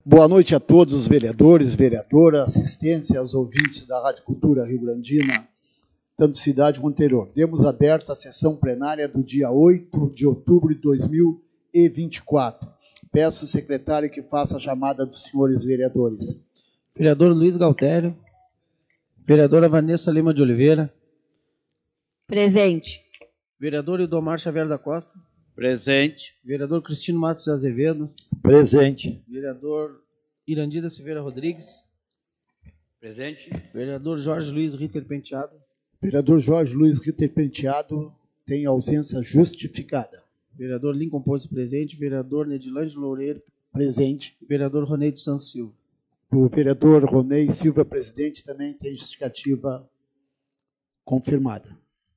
Boa noite a todos os vereadores, vereadoras, assistência aos ouvintes da Rádio Cultura Rio Grandina, tanto cidade como interior. Demos aberta a sessão plenária do dia 8 de outubro de 2024. Peço ao secretário que faça a chamada dos senhores vereadores. Vereador Luiz Galtério. Vereadora Vanessa Lima de Oliveira. Presente. Vereador Ildomar Xavier da Costa. Presente. Vereador Cristino Matos de Azevedo. Presente. Vereador Irandida Silveira Rodrigues. Presente. Vereador Jorge Luiz Ritter Penteado. Vereador Jorge Luiz Ritter Penteado tem ausência justificada. Vereador Lincoln Pontes presente. Vereador Nedilândio Loureiro. Presente. Vereador Ronei de Santos Silva. O vereador Ronei Silva, presidente, também tem justificativa confirmada.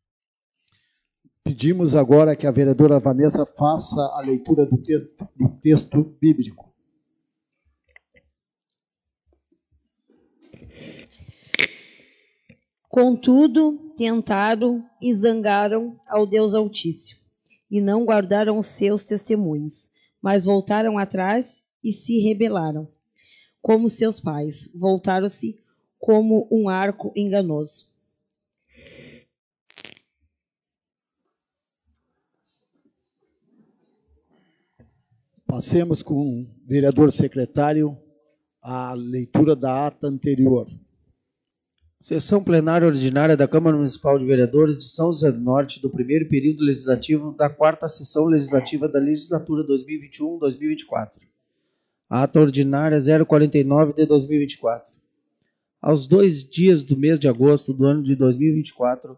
Pedimos agora que a vereadora Vanessa faça a leitura do texto bíblico. Contudo, tentaram e zangaram ao Deus Altíssimo, e não guardaram os seus testemunhos, mas voltaram atrás e se rebelaram. Como seus pais, voltaram-se como um arco enganoso. Passemos com o vereador secretário a leitura da ata anterior. Sessão plenária ordinária da Câmara Municipal de Vereadores de São José do Norte do primeiro período legislativo da quarta sessão legislativa da legislatura 2021-2024. Ata ordinária 049 de 2024. Aos 2 dias do mês de agosto do ano de 2024,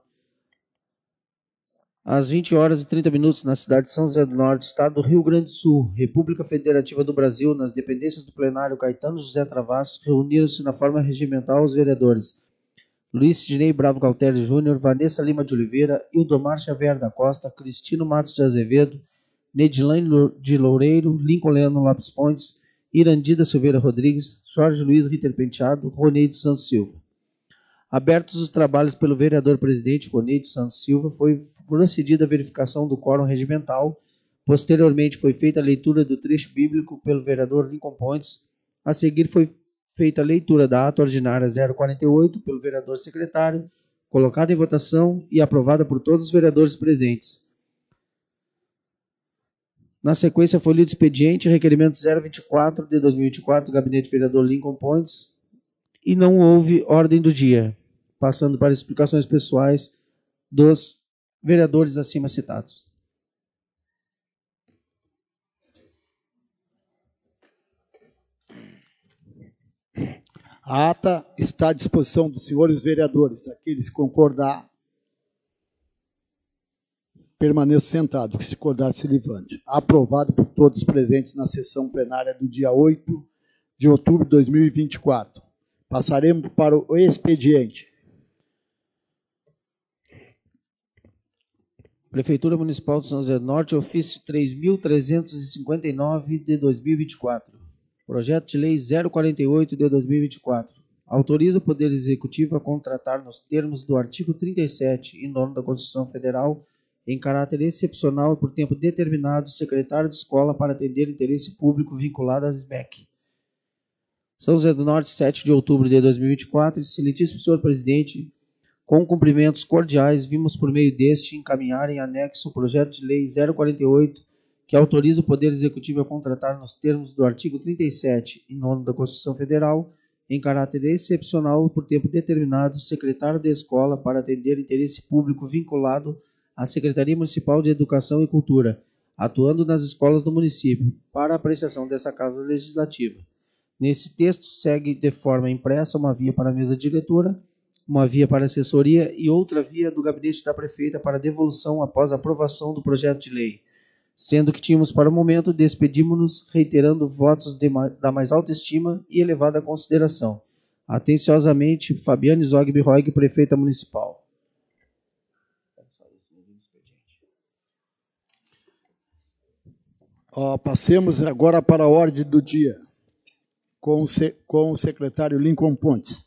às 20 horas e 30 minutos, na cidade de São José do Norte, estado do Rio Grande do Sul, República Federativa do Brasil, nas dependências do plenário Caetano José Travassos, reuniram-se na forma regimental os vereadores Luiz Sidnei Bravo Galtério Júnior, Vanessa Lima de Oliveira, Ildomar Xavier da Costa, Cristino Matos de Azevedo, Nedilane de Loureiro, Lincoln Leandro Lopes Pontes, Irandida Silveira Rodrigues, Jorge Luiz Ritter Penteado, Ronei de Santos Silva. Abertos os trabalhos pelo vereador-presidente Ronei de Santos Silva, foi procedida a verificação do quórum regimental. Posteriormente, foi feita a leitura do trecho bíblico pelo vereador Lincoln Pontes. A seguir, foi feita a leitura da ata ordinária 048 pelo vereador secretário, colocada em votação e aprovada por todos os vereadores presentes. Na sequência, foi lido o expediente requerimento 024 de 2024 do gabinete do vereador Lincoln Pontes e não houve ordem do dia, passando para explicações pessoais dos vereadores acima citados. A ata está à disposição dos senhores vereadores. Aqueles que concordar, permaneça sentado. Que se concordar, se levante. Aprovado por todos presentes na sessão plenária do dia 8 de outubro de 2024. Passaremos para o expediente. Prefeitura Municipal de São José do Norte, ofício 3.359 de 2024. Projeto de Lei 048 de 2024. Autoriza o Poder Executivo a contratar nos termos do artigo 37 e 9 da Constituição Federal, em caráter excepcional e por tempo determinado, secretário de escola para atender interesse público vinculado às SBEC. São José do Norte, 7 de outubro de 2024. Excelentíssimo senhor presidente, com cumprimentos cordiais, vimos por meio deste encaminhar em anexo o projeto de lei 048, que autoriza o Poder Executivo a contratar nos termos do artigo 37 e 9 da Constituição Federal, em caráter excepcional por tempo determinado, secretário de escola para atender interesse público vinculado à Secretaria Municipal de Educação e Cultura, atuando nas escolas do município, para apreciação dessa Casa Legislativa. Nesse texto, segue de forma impressa uma via para a mesa diretora, uma via para a assessoria e outra via do gabinete da prefeita para devolução após a aprovação do projeto de lei. Sendo que tínhamos para o momento, despedimos-nos reiterando votos da mais alta estima e elevada consideração. Atenciosamente, Fabiane Zogby Roig, prefeita municipal. Passemos agora para a ordem do dia, com o secretário Lincoln Pontes.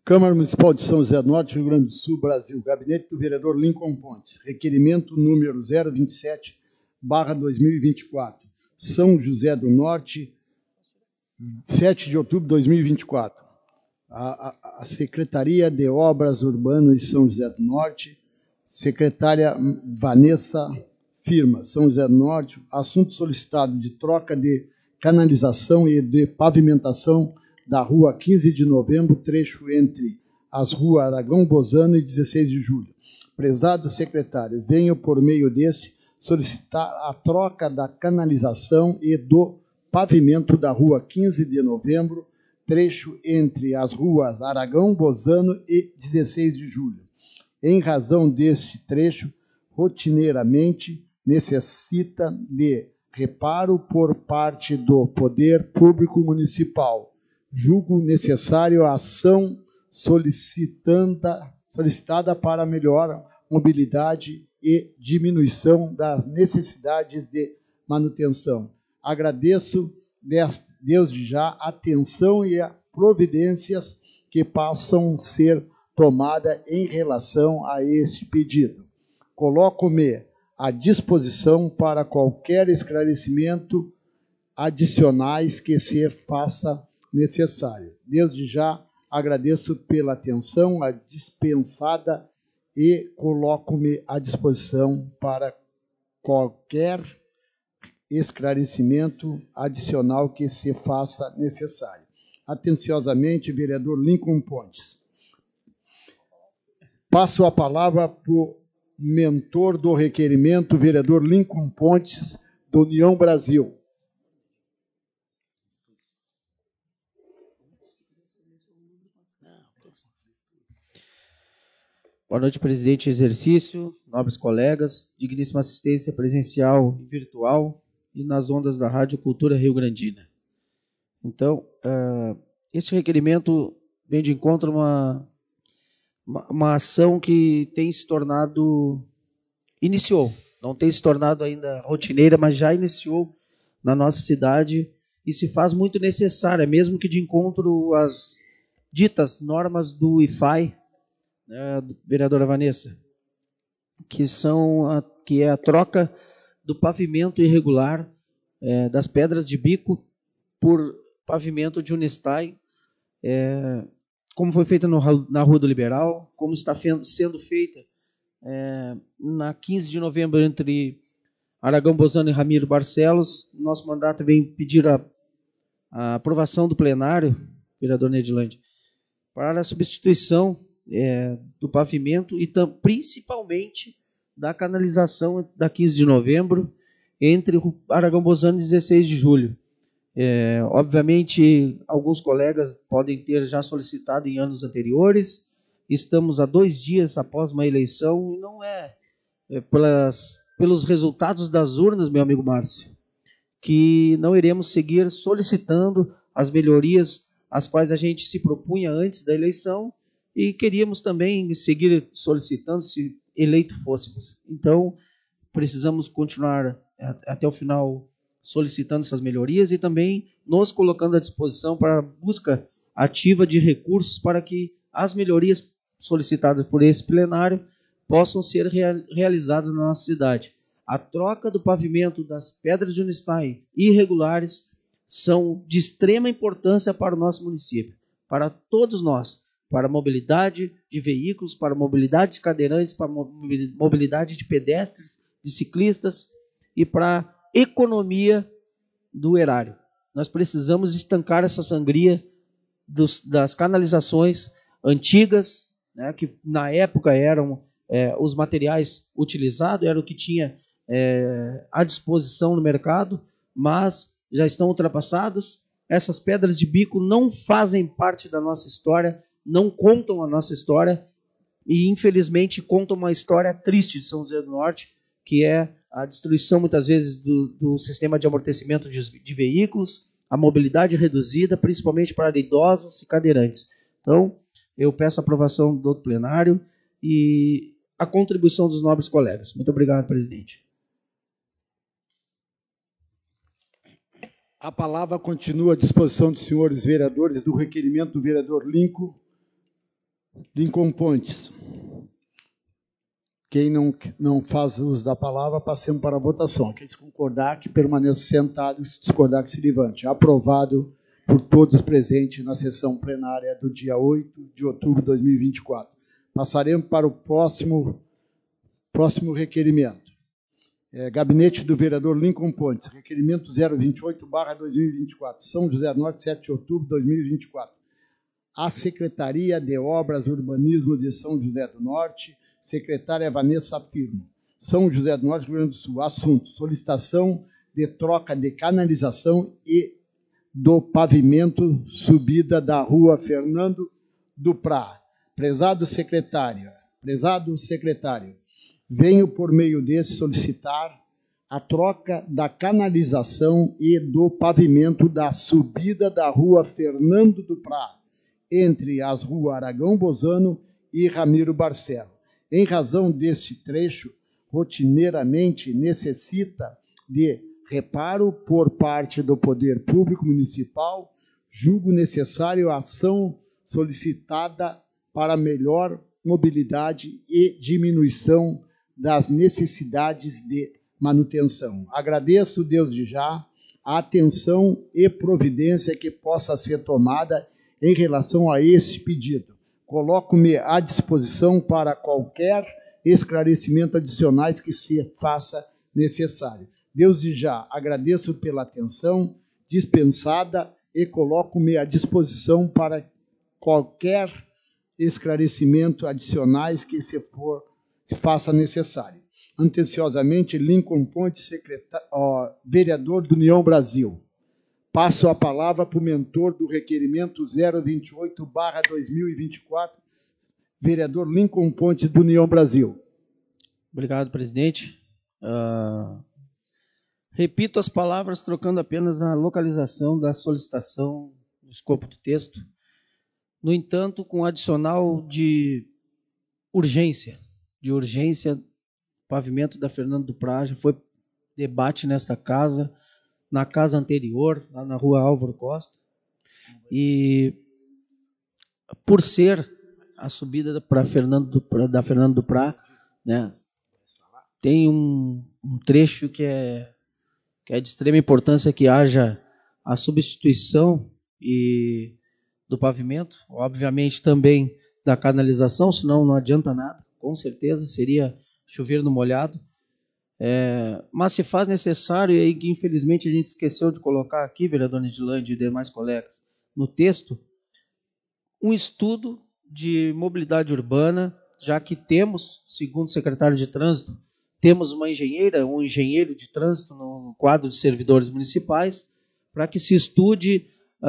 Câmara Municipal de São José do Norte, Rio Grande do Sul, Brasil. Gabinete do vereador Lincoln Pontes. Requerimento número 027/2024. São José do Norte, 7 de outubro de 2024. A Secretaria de Obras Urbanas de São José do Norte, secretária Vanessa Firma, São José do Norte, assunto solicitado de troca de canalização e de pavimentação da rua 15 de novembro, trecho entre as ruas Aragão Bozano e 16 de julho. Prezado secretário, venho por meio deste solicitar a troca da canalização e do pavimento da rua 15 de novembro, trecho entre as ruas Aragão Bozano e 16 de julho. Em razão deste trecho, rotineiramente necessita de reparo por parte do Poder Público Municipal. Julgo necessário a ação solicitada para melhor mobilidade e diminuição das necessidades de manutenção. Agradeço desde já a atenção e as providências que possam ser tomadas em relação a este pedido. Coloco-me à disposição para qualquer esclarecimento adicionais que se faça necessário. Desde já agradeço pela atenção dispensada e coloco-me à disposição para qualquer esclarecimento adicional que se faça necessário. Atenciosamente, vereador Lincoln Pontes. Passo a palavra para o mentor do requerimento, vereador Lincoln Pontes, do União Brasil. Boa noite, presidente em exercício, nobres colegas, digníssima assistência presencial e virtual e nas ondas da Rádio Cultura Rio Grandina. Então, este requerimento vem de encontro a uma ação que tem se tornado, iniciou, não tem se tornado ainda rotineira, mas já iniciou na nossa cidade e se faz muito necessária, mesmo que de encontro às ditas normas do IFAI, vereadora Vanessa, que é a troca do pavimento irregular das pedras de bico por pavimento de Unistai, como foi feita na Rua do Liberal, como está sendo feita na 15 de novembro entre Aragão Bozano e Ramiro Barcelos. Nosso mandato vem pedir a aprovação do plenário, vereador Nedilândia, para a substituição do pavimento e principalmente da canalização da 15 de novembro entre Aragão Bozano e 16 de julho. Obviamente, alguns colegas podem ter já solicitado em anos anteriores. Estamos a 2 dias após uma eleição e não pelos resultados das urnas, meu amigo Márcio, que não iremos seguir solicitando as melhorias às quais a gente se propunha antes da eleição e queríamos também seguir solicitando se eleito fôssemos. Então, precisamos continuar até o final solicitando essas melhorias e também nos colocando à disposição para a busca ativa de recursos para que as melhorias solicitadas por esse plenário possam ser realizadas na nossa cidade. A troca do pavimento das pedras de Unistai irregulares são de extrema importância para o nosso município, para todos nós, para a mobilidade de veículos, para a mobilidade de cadeirantes, para a mobilidade de pedestres, de ciclistas e para a economia do erário. Nós precisamos estancar essa sangria das canalizações antigas, que na época eram os materiais utilizados, era o que tinha à disposição no mercado, mas já estão ultrapassados. Essas pedras de bico não fazem parte da nossa história, não contam a nossa história e, infelizmente, contam uma história triste de São José do Norte, que é a destruição, muitas vezes, do sistema de amortecimento de veículos, a mobilidade reduzida, principalmente para idosos e cadeirantes. Então, eu peço a aprovação do plenário e a contribuição dos nobres colegas. Muito obrigado, presidente. A palavra continua à disposição dos senhores vereadores do requerimento do vereador Lincoln Lincoln Pontes. Quem não faz uso da palavra, passemos para a votação. Aqueles concordar, que permaneça sentado, e se discordar, que se levante. Aprovado por todos presentes na sessão plenária do dia 8 de outubro de 2024. Passaremos para o próximo requerimento. Gabinete do vereador Lincoln Pontes, requerimento 028/2024, São José do Norte, 7 de outubro de 2024. A Secretaria de Obras e Urbanismo de São José do Norte, secretária Vanessa Firmo. São José do Norte, Rio Grande do Sul. Assunto: solicitação de troca de canalização e do pavimento subida da rua Fernando do Prá. Prezado secretário, venho por meio desse solicitar a troca da canalização e do pavimento da subida da rua Fernando do Prá, entre as ruas Aragão Bozano e Ramiro Barcelo. Em razão deste trecho, rotineiramente necessita de reparo por parte do Poder Público Municipal, julgo necessário a ação solicitada para melhor mobilidade e diminuição das necessidades de manutenção. Agradeço desde já a atenção e providência que possa ser tomada em relação a este pedido. Coloco-me à disposição para qualquer esclarecimento adicionais que se faça necessário. Desde já agradeço pela atenção dispensada e coloco-me à disposição para qualquer esclarecimento adicionais que se faça necessário. Anteciosamente, Lincoln Pontes, vereador do União Brasil. Passo a palavra para o mentor do requerimento 028/2024, vereador Lincoln Pontes, do União Brasil. Obrigado, presidente. Repito as palavras, trocando apenas a localização da solicitação no escopo do texto. No entanto, com adicional de urgência, pavimento da Fernando do Prá, já foi debate nesta casa, na casa anterior, lá na rua Álvaro Costa, e por ser a subida para da Fernando do Prá, né, tem um trecho que é de extrema importância que haja a substituição do pavimento, obviamente também da canalização, senão não adianta nada, com certeza, seria chover no molhado. Mas se faz necessário, e aí que infelizmente a gente esqueceu de colocar aqui, vereador Nidilândia e demais colegas, no texto, um estudo de mobilidade urbana, já que temos, segundo o secretário de Trânsito, temos um engenheiro de trânsito no quadro de servidores municipais, para que se estude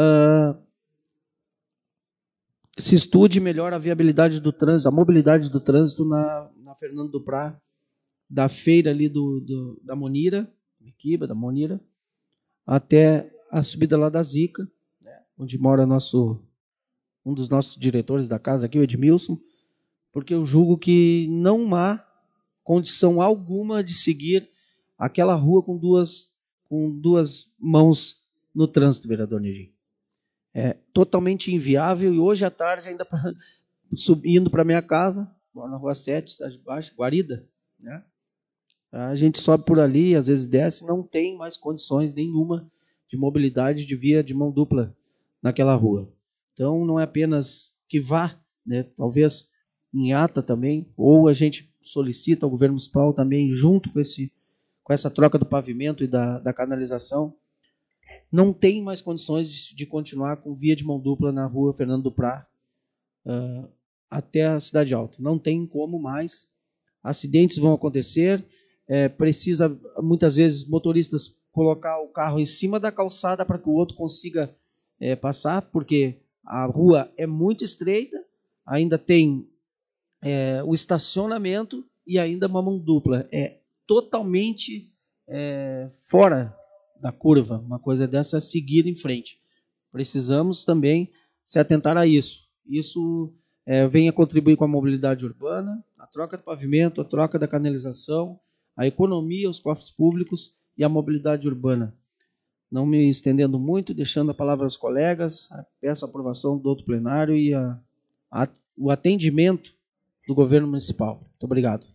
melhor a viabilidade do trânsito, a mobilidade do trânsito na Fernando do Prá, da feira ali da Monira, da Monira, até a subida lá da Zica, né, onde mora um dos nossos diretores da casa aqui, o Edmilson, porque eu julgo que não há condição alguma de seguir aquela rua com duas mãos no trânsito, vereador Nidinho. É totalmente inviável, e hoje à tarde, ainda subindo para minha casa, moro na rua 7, cidade de Baixo, Guarida, né? A gente sobe por ali, às vezes desce, não tem mais condições nenhuma de mobilidade de via de mão dupla naquela rua. Então, não é apenas que vá, né, talvez em ata também, ou a gente solicita ao governo municipal também, junto com essa troca do pavimento e da canalização, não tem mais condições de continuar com via de mão dupla na rua Fernando do Prá até a Cidade Alta. Não tem como mais. Acidentes vão acontecer, precisa, muitas vezes, motoristas colocar o carro em cima da calçada para que o outro consiga passar, porque a rua é muito estreita, ainda tem o estacionamento e ainda uma mão dupla. É totalmente fora da curva, uma coisa dessa, seguir em frente. Precisamos também se atentar a isso. Isso vem a contribuir com a mobilidade urbana, a troca do pavimento, a troca da canalização, a economia, os cofres públicos e a mobilidade urbana. Não me estendendo muito, deixando a palavra aos colegas, peço a aprovação do outro plenário e a o atendimento do governo municipal. Muito obrigado.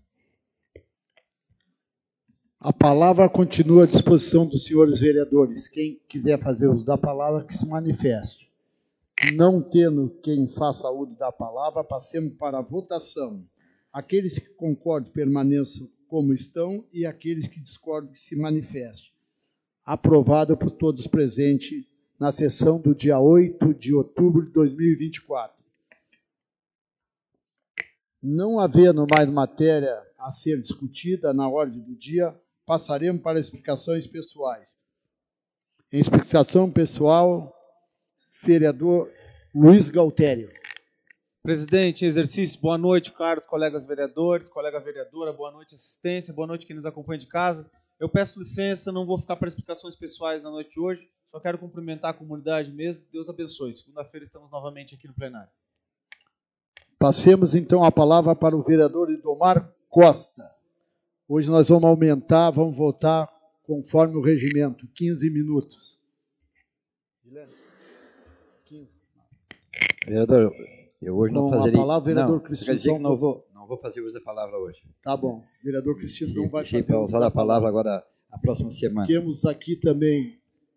A palavra continua à disposição dos senhores vereadores. Quem quiser fazer uso da palavra, que se manifeste. Não tendo quem faça uso da palavra, passemos para a votação. Aqueles que concordam permaneçam como estão e aqueles que discordam que se manifestem. Aprovado por todos presentes na sessão do dia 8 de outubro de 2024. Não havendo mais matéria a ser discutida na ordem do dia, passaremos para explicações pessoais. Em explicação pessoal, vereador Luiz Galtério. Presidente, em exercício, boa noite, caros colegas vereadores, colega vereadora, boa noite, assistência, boa noite quem nos acompanha de casa. Eu peço licença, não vou ficar para explicações pessoais na noite de hoje, só quero cumprimentar a comunidade mesmo, Deus abençoe. Segunda-feira estamos novamente aqui no plenário. Passemos, então, a palavra para o vereador Idomar Costa. Hoje nós vamos aumentar, vamos votar conforme o regimento, 15 minutos. Guilherme? 15. Vereador, eu hoje não fazeria... Com a palavra, vereador Cristino. Quer dizer que não vou fazer uso da palavra hoje. Tá bom. Vereador Cristino não vai fazer para uso usar da a palavra agora a próxima semana. Temos aqui também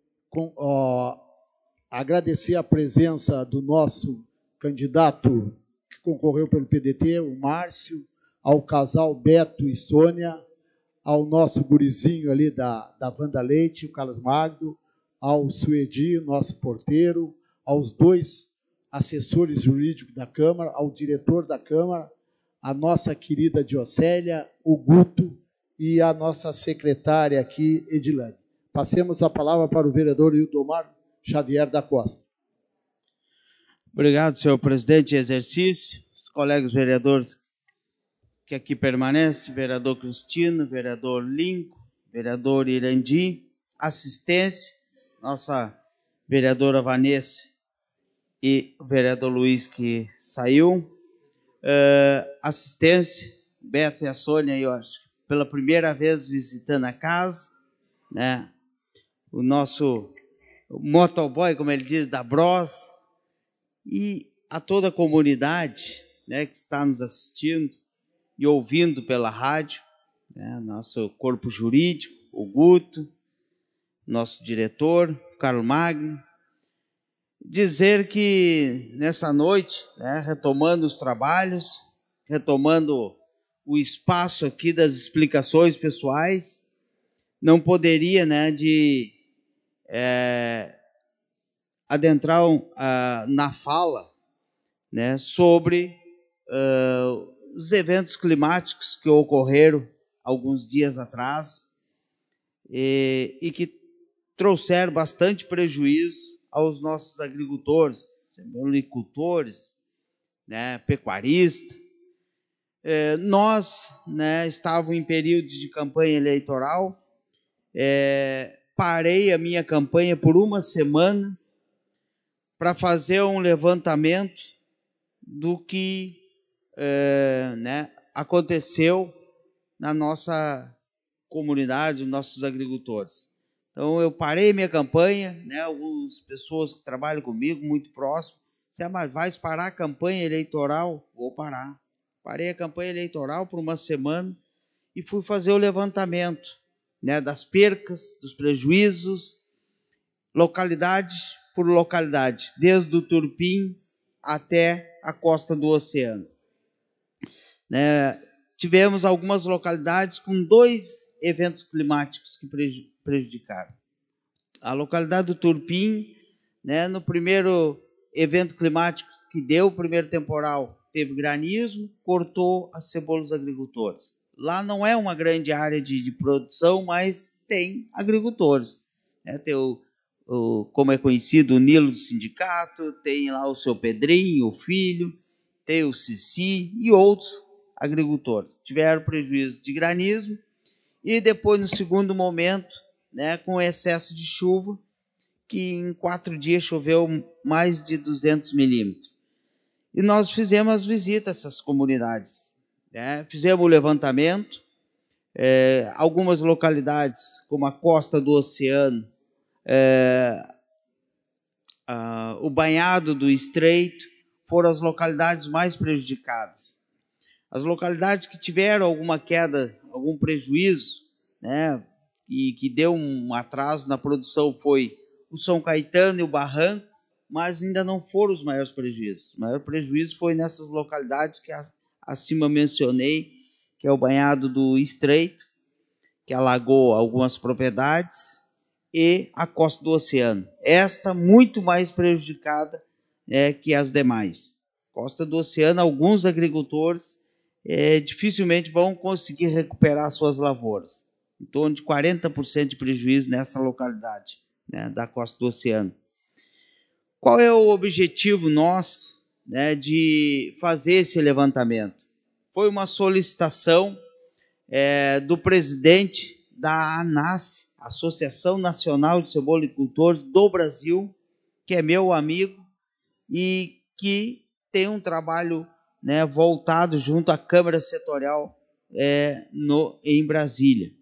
agradecer a presença do nosso candidato que concorreu pelo PDT, o Márcio, ao casal Beto e Sônia, ao nosso gurizinho ali da Wanda Leite, o Carlos Magno, ao Suedi, nosso porteiro, aos dois assessores jurídicos da Câmara, ao diretor da Câmara, a nossa querida Diocélia, o Guto e a nossa secretária aqui, Edilane. Passemos a palavra para o vereador Ildomar Xavier da Costa. Obrigado, senhor presidente em exercício, os colegas vereadores que aqui permanecem, vereador Cristino, vereador Lincoln, vereador Irandi, assistência, nossa vereadora Vanessa e o vereador Luiz que saiu, assistência, Beto e a Sônia, eu acho, pela primeira vez visitando a casa, né? O nosso motoboy, como ele diz, da Bros, e a toda a comunidade, né, que está nos assistindo e ouvindo pela rádio, né, nosso corpo jurídico, o Guto, nosso diretor, Carlos Magno, dizer que nessa noite, né, retomando os trabalhos, retomando o espaço aqui das explicações pessoais, não poderia, né, de adentrar na fala, né, sobre os eventos climáticos que ocorreram alguns dias atrás e que trouxeram bastante prejuízo aos nossos agricultores, seminicultores, né, pecuaristas. Nós, né, estávamos em período de campanha eleitoral, parei a minha campanha por uma semana para fazer um levantamento do que né, aconteceu na nossa comunidade, nossos agricultores. Então, eu parei minha campanha, né, algumas pessoas que trabalham comigo, muito próximo, disseram, mas vai parar a campanha eleitoral? Vou parar. Parei a campanha eleitoral por uma semana e fui fazer o levantamento, né, das percas, dos prejuízos, localidade por localidade, desde o Turpim até a costa do oceano. Né, tivemos algumas localidades com 2 eventos climáticos que prejudicaram. A localidade do Turpim, né, no primeiro evento climático que deu, o primeiro temporal, teve granizo, cortou as cebolas dos agricultores. Lá não é uma grande área de produção, mas tem agricultores. Né? Tem como é conhecido, o Nilo do Sindicato, tem lá o seu Pedrinho, o filho, tem o Cici e outros agricultores. Tiveram prejuízo de granizo e depois, no segundo momento, né, com excesso de chuva, que em 4 dias choveu mais de 200 milímetros. E nós fizemos as visitas a essas comunidades, né? Fizemos o levantamento, algumas localidades, como a costa do oceano, o banhado do estreito, foram as localidades mais prejudicadas. As localidades que tiveram alguma queda, algum prejuízo, né, e que deu um atraso na produção foi o São Caetano e o Barranco, mas ainda não foram os maiores prejuízos. O maior prejuízo foi nessas localidades que acima mencionei, que é o Banhado do Estreito, que alagou algumas propriedades, e a Costa do Oceano. Esta muito mais prejudicada que as demais. Costa do Oceano, alguns agricultores dificilmente vão conseguir recuperar suas lavouras. Em torno de 40% de prejuízo nessa localidade, né, da Costa do Oceano. Qual é o objetivo nosso, né, de fazer esse levantamento? Foi uma solicitação do presidente da ANACE, Associação Nacional de Cebolicultores do Brasil, que é meu amigo e que tem um trabalho, né, voltado junto à Câmara Setorial em Brasília.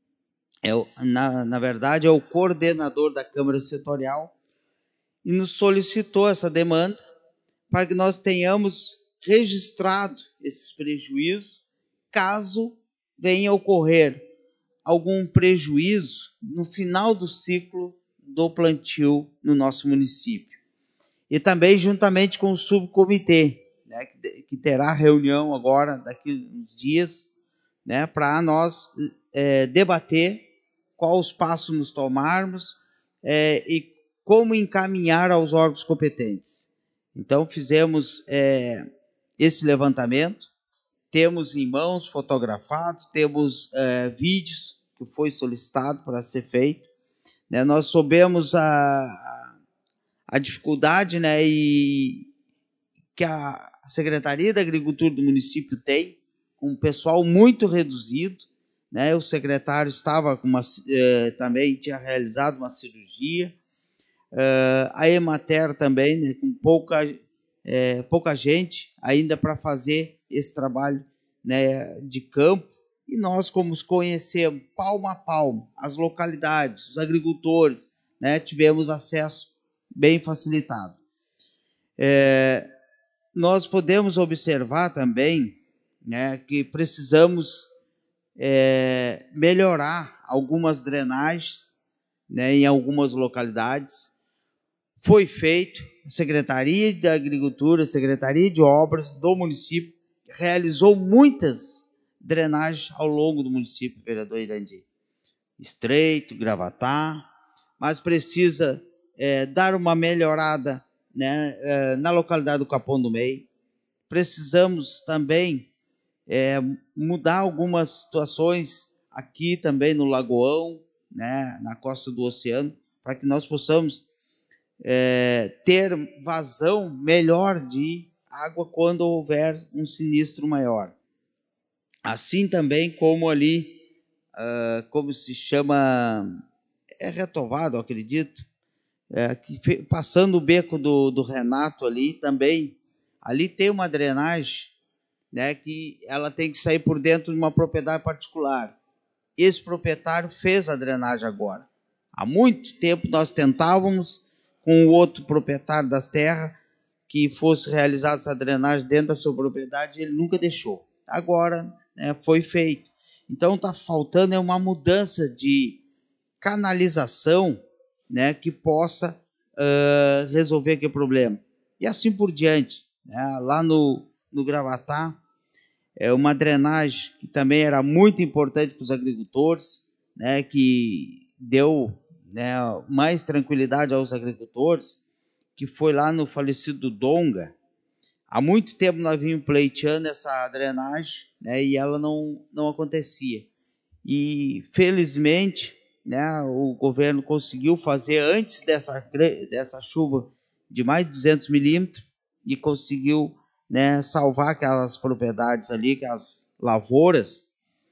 Na verdade, é o coordenador da Câmara Setorial e nos solicitou essa demanda para que nós tenhamos registrado esses prejuízos, caso venha a ocorrer algum prejuízo no final do ciclo do plantio no nosso município. E também juntamente com o subcomitê, né, que terá reunião agora, daqui a uns dias, né, para nós debater qual os passos nos tomarmos e como encaminhar aos órgãos competentes. Então, fizemos esse levantamento, temos em mãos fotografados, temos vídeos que foi solicitado para ser feito. Né? Nós soubemos a dificuldade, né, e que a Secretaria da Agricultura do município tem, com um pessoal muito reduzido. Né? O secretário estava também tinha realizado uma cirurgia. A Emater também, né, com pouca gente ainda para fazer esse trabalho, né, de campo, e nós, como os conhecemos palmo a palmo, as localidades, os agricultores, né, tivemos acesso bem facilitado. Nós podemos observar também, né, que precisamos melhorar algumas drenagens, né, em algumas localidades. Foi feito, a Secretaria da Agricultura, a Secretaria de Obras do município realizou muitas drenagens ao longo do município, vereador Irandi. Estreito, Gravatá, mas precisa dar uma melhorada, né, na localidade do Capão do Meio. Precisamos também mudar algumas situações aqui também no Lagoão, né, na Costa do Oceano, para que nós possamos ter vazão melhor de água quando houver um sinistro maior. Assim também como ali, como se chama, Retovado, acredito, passando o beco do Renato ali também, ali tem uma drenagem, né, que ela tem que sair por dentro de uma propriedade particular. Esse proprietário fez a drenagem agora. Há muito tempo nós tentávamos com o outro proprietário das terras que fosse realizada essa drenagem dentro da sua propriedade, ele nunca deixou. Agora, né, foi feito. Então está faltando uma mudança de canalização, né, que possa resolver aquele problema. E assim por diante. Né? Lá no Gravatá, uma drenagem que também era muito importante para os agricultores, né, que deu, né, mais tranquilidade aos agricultores, que foi lá no falecido Donga. Há muito tempo nós vimos pleiteando essa drenagem, né, e ela não acontecia. E, felizmente, né, o governo conseguiu fazer antes dessa chuva de mais de 200 milímetros e conseguiu, né, salvar aquelas propriedades ali, aquelas lavouras.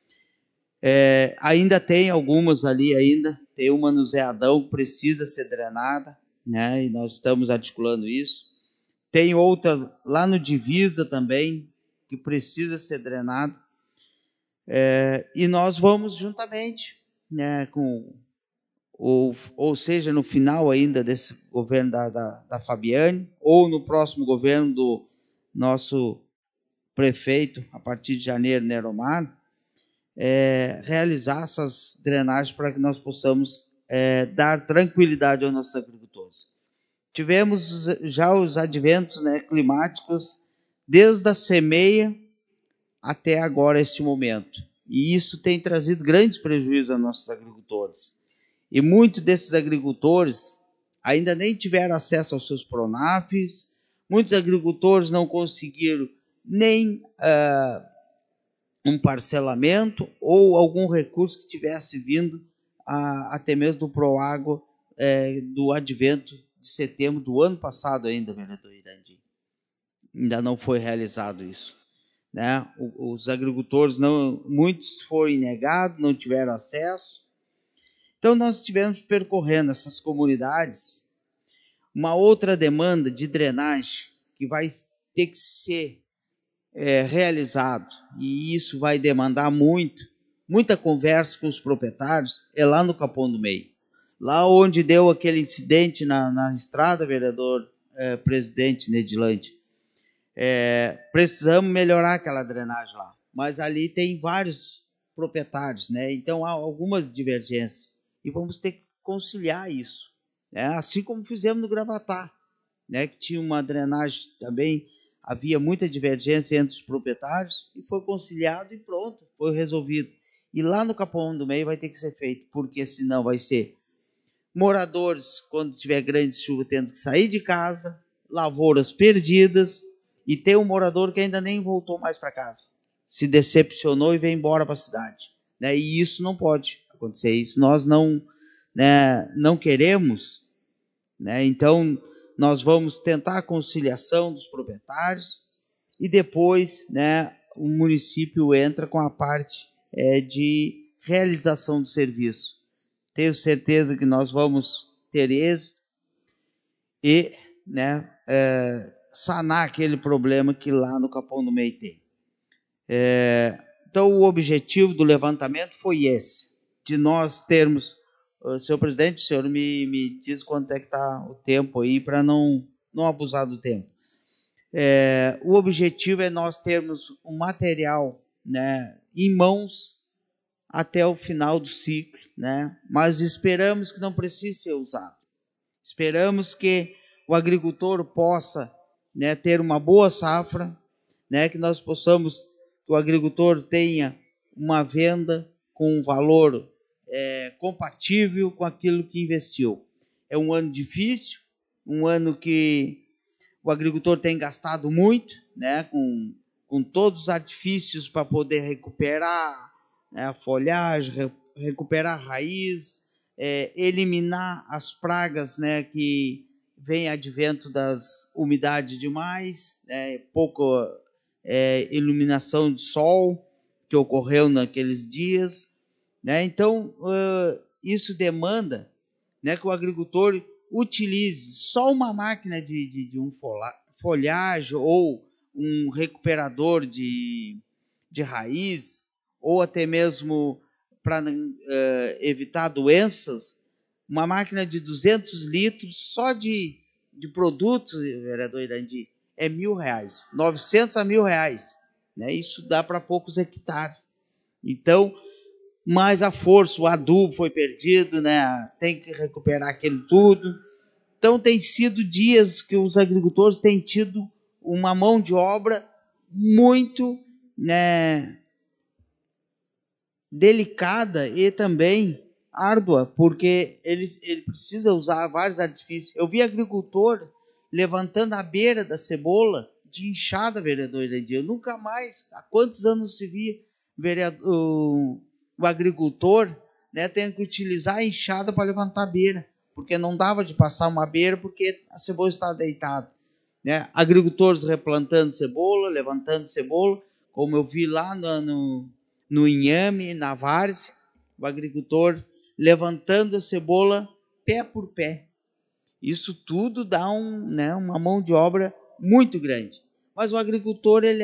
Ainda tem algumas ali, tem uma no Zé Adão que precisa ser drenada, né, e nós estamos articulando isso. Tem outras lá no Divisa também, que precisa ser drenada. E nós vamos juntamente, né, com ou seja, no final ainda desse governo da Fabiane, ou no próximo governo do nosso prefeito, a partir de janeiro, Neromar, realizar essas drenagens para que nós possamos dar tranquilidade aos nossos agricultores. Tivemos já os adventos, né, climáticos, desde a semeia até agora, este momento. E isso tem trazido grandes prejuízos aos nossos agricultores. E muitos desses agricultores ainda nem tiveram acesso aos seus PRONAFs, muitos agricultores não conseguiram nem um parcelamento ou algum recurso que tivesse vindo até mesmo do Proagro do advento de setembro do ano passado ainda, vereador Irandi. Ainda não foi realizado isso, né? Os agricultores, muitos foram negados, não tiveram acesso. Então, nós estivemos percorrendo essas comunidades. Uma outra demanda de drenagem que vai ter que ser realizado, e isso vai demandar muita conversa com os proprietários, é lá no Capão do Meio. Lá onde deu aquele incidente na estrada, vereador presidente Nedilante. Precisamos melhorar aquela drenagem lá. Mas ali tem vários proprietários, né? Então há algumas divergências. E vamos ter que conciliar isso, né? Assim como fizemos no Gravatá, né? Que tinha uma drenagem também, havia muita divergência entre os proprietários, e foi conciliado e pronto, foi resolvido. E lá no Capão do Meio vai ter que ser feito, porque senão vai ser moradores, quando tiver grande chuva, tendo que sair de casa, lavouras perdidas, e tem um morador que ainda nem voltou mais para casa, se decepcionou e veio embora para a cidade, né? E isso não pode acontecer, isso nós não queremos, né? Então nós vamos tentar a conciliação dos proprietários e depois, né, o município entra com a parte de realização do serviço. Tenho certeza que nós vamos ter êxito e, né, sanar aquele problema que lá no Capão do Meio tem. Então, o objetivo do levantamento foi esse, de nós termos... Senhor presidente, o senhor me diz quanto é que está o tempo aí, para não abusar do tempo. O objetivo é nós termos um material, né, em mãos até o final do ciclo, né? Mas esperamos que não precise ser usado. Esperamos que o agricultor possa, né, ter uma boa safra, né, que nós possamos, que o agricultor tenha uma venda com um valor compatível com aquilo que investiu. É um ano difícil, um ano que o agricultor tem gastado muito, né, com todos os artifícios para poder recuperar, né, a folhagem, recuperar a raiz, eliminar as pragas, né, que vem advento das umidades demais, pouca iluminação de sol que ocorreu naqueles dias, né? Então, isso demanda, né, que o agricultor utilize só uma máquina de um folhagem ou um recuperador de raiz, ou até mesmo para evitar doenças, uma máquina de 200 litros só de produtos, vereador Irandi, é R$1.000, 900 a R$1.000, né? Isso dá para poucos hectares. Então, mais a força, o adubo foi perdido, né? Tem que recuperar aquilo tudo. Então, tem sido dias que os agricultores têm tido uma mão de obra muito, né, delicada e também árdua, porque ele precisa usar vários artifícios. Eu vi agricultor levantando a beira da cebola de enxada, vereador Irandi. Eu nunca mais, há quantos anos se via o agricultor, né, tendo que utilizar a enxada para levantar a beira, porque não dava de passar uma beira porque a cebola estava deitada, né? Agricultores replantando cebola, levantando cebola, como eu vi lá no Inhame, na Várzea, o agricultor levantando a cebola pé por pé. Isso tudo dá uma mão de obra muito grande. Mas o agricultor, ele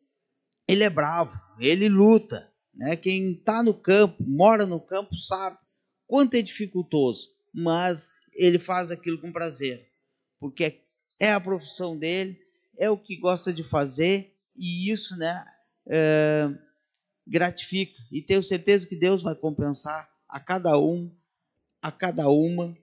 é bravo, ele luta, né? Quem está no campo, mora no campo, sabe quanto é dificultoso, mas ele faz aquilo com prazer, porque é a profissão dele, é o que gosta de fazer, e isso, né, gratifica. E tenho certeza que Deus vai compensar a cada um, a cada uma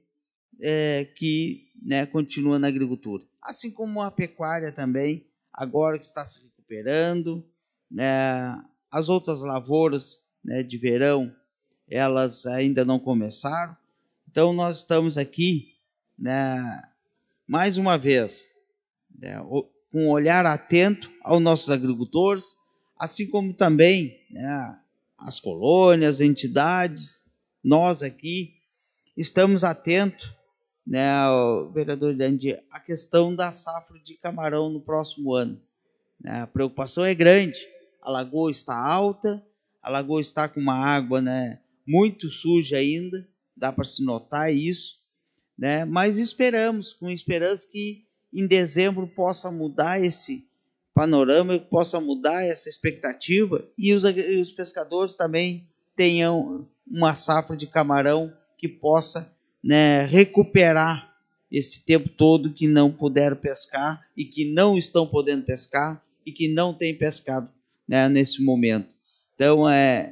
que, né, continua na agricultura. Assim como a pecuária também, agora que está se recuperando, né, as outras lavouras, né, de verão, elas ainda não começaram. Então, nós estamos aqui, né, mais uma vez, né, com um olhar atento aos nossos agricultores, assim como também, né, as colônias, entidades, nós aqui estamos atentos, né, vereador Dandy, a questão da safra de camarão no próximo ano. A preocupação é grande, a lagoa está alta, a lagoa está com uma água, né, muito suja ainda, dá para se notar isso, né, mas esperamos, com esperança que em dezembro possa mudar esse panorama, possa mudar essa expectativa e os pescadores também tenham uma safra de camarão que possa, né, recuperar esse tempo todo que não puderam pescar e que não estão podendo pescar e que não têm pescado, né, nesse momento. Então,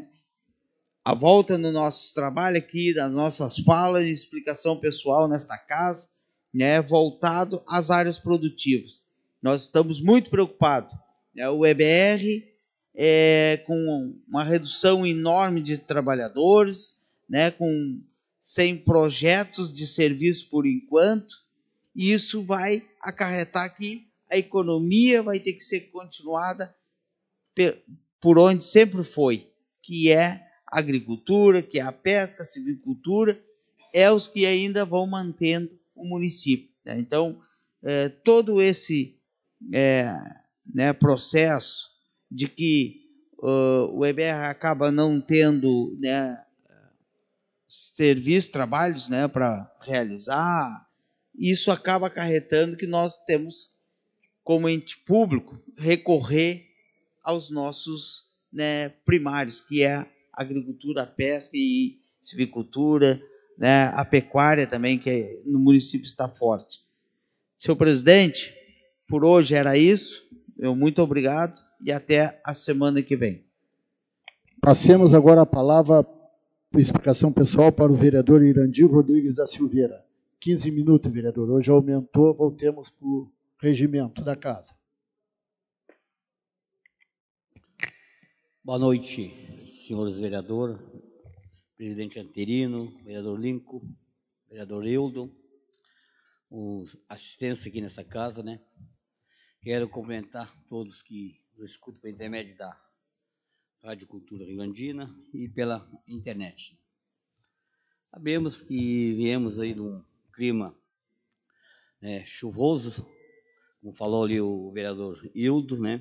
a volta no nosso trabalho aqui, das nossas falas de explicação pessoal nesta casa, né, voltado às áreas produtivas. Nós estamos muito preocupados. Né, o EBR com uma redução enorme de trabalhadores, né, sem projetos de serviço por enquanto, e isso vai acarretar que a economia vai ter que ser continuada por onde sempre foi, que é a agricultura, que é a pesca, a silvicultura, os que ainda vão mantendo o município. Né? Então, todo esse né, processo de que o EBR acaba não tendo, né, serviços, trabalhos, né, para realizar, isso acaba acarretando que nós temos, como ente público, recorrer aos nossos, né, primários, que é a agricultura, a pesca e silvicultura, né, a pecuária também, que no município está forte. Senhor presidente, por hoje era isso. Muito obrigado e até a semana que vem. Passemos agora a palavra para explicação pessoal para o vereador Irandir Rodrigues da Silveira. 15 minutos, vereador. Hoje aumentou, voltemos para o regimento da casa. Boa noite, senhores vereadores, presidente Anterino, vereador Lincoln, vereador Euldo, assistência aqui nessa casa, né? Quero cumprimentar todos que nos escutam pela intermédio da Rádio Cultura Rio-Grandina e pela internet. Sabemos que viemos aí num clima, né, chuvoso, como falou ali o vereador Hildo, né?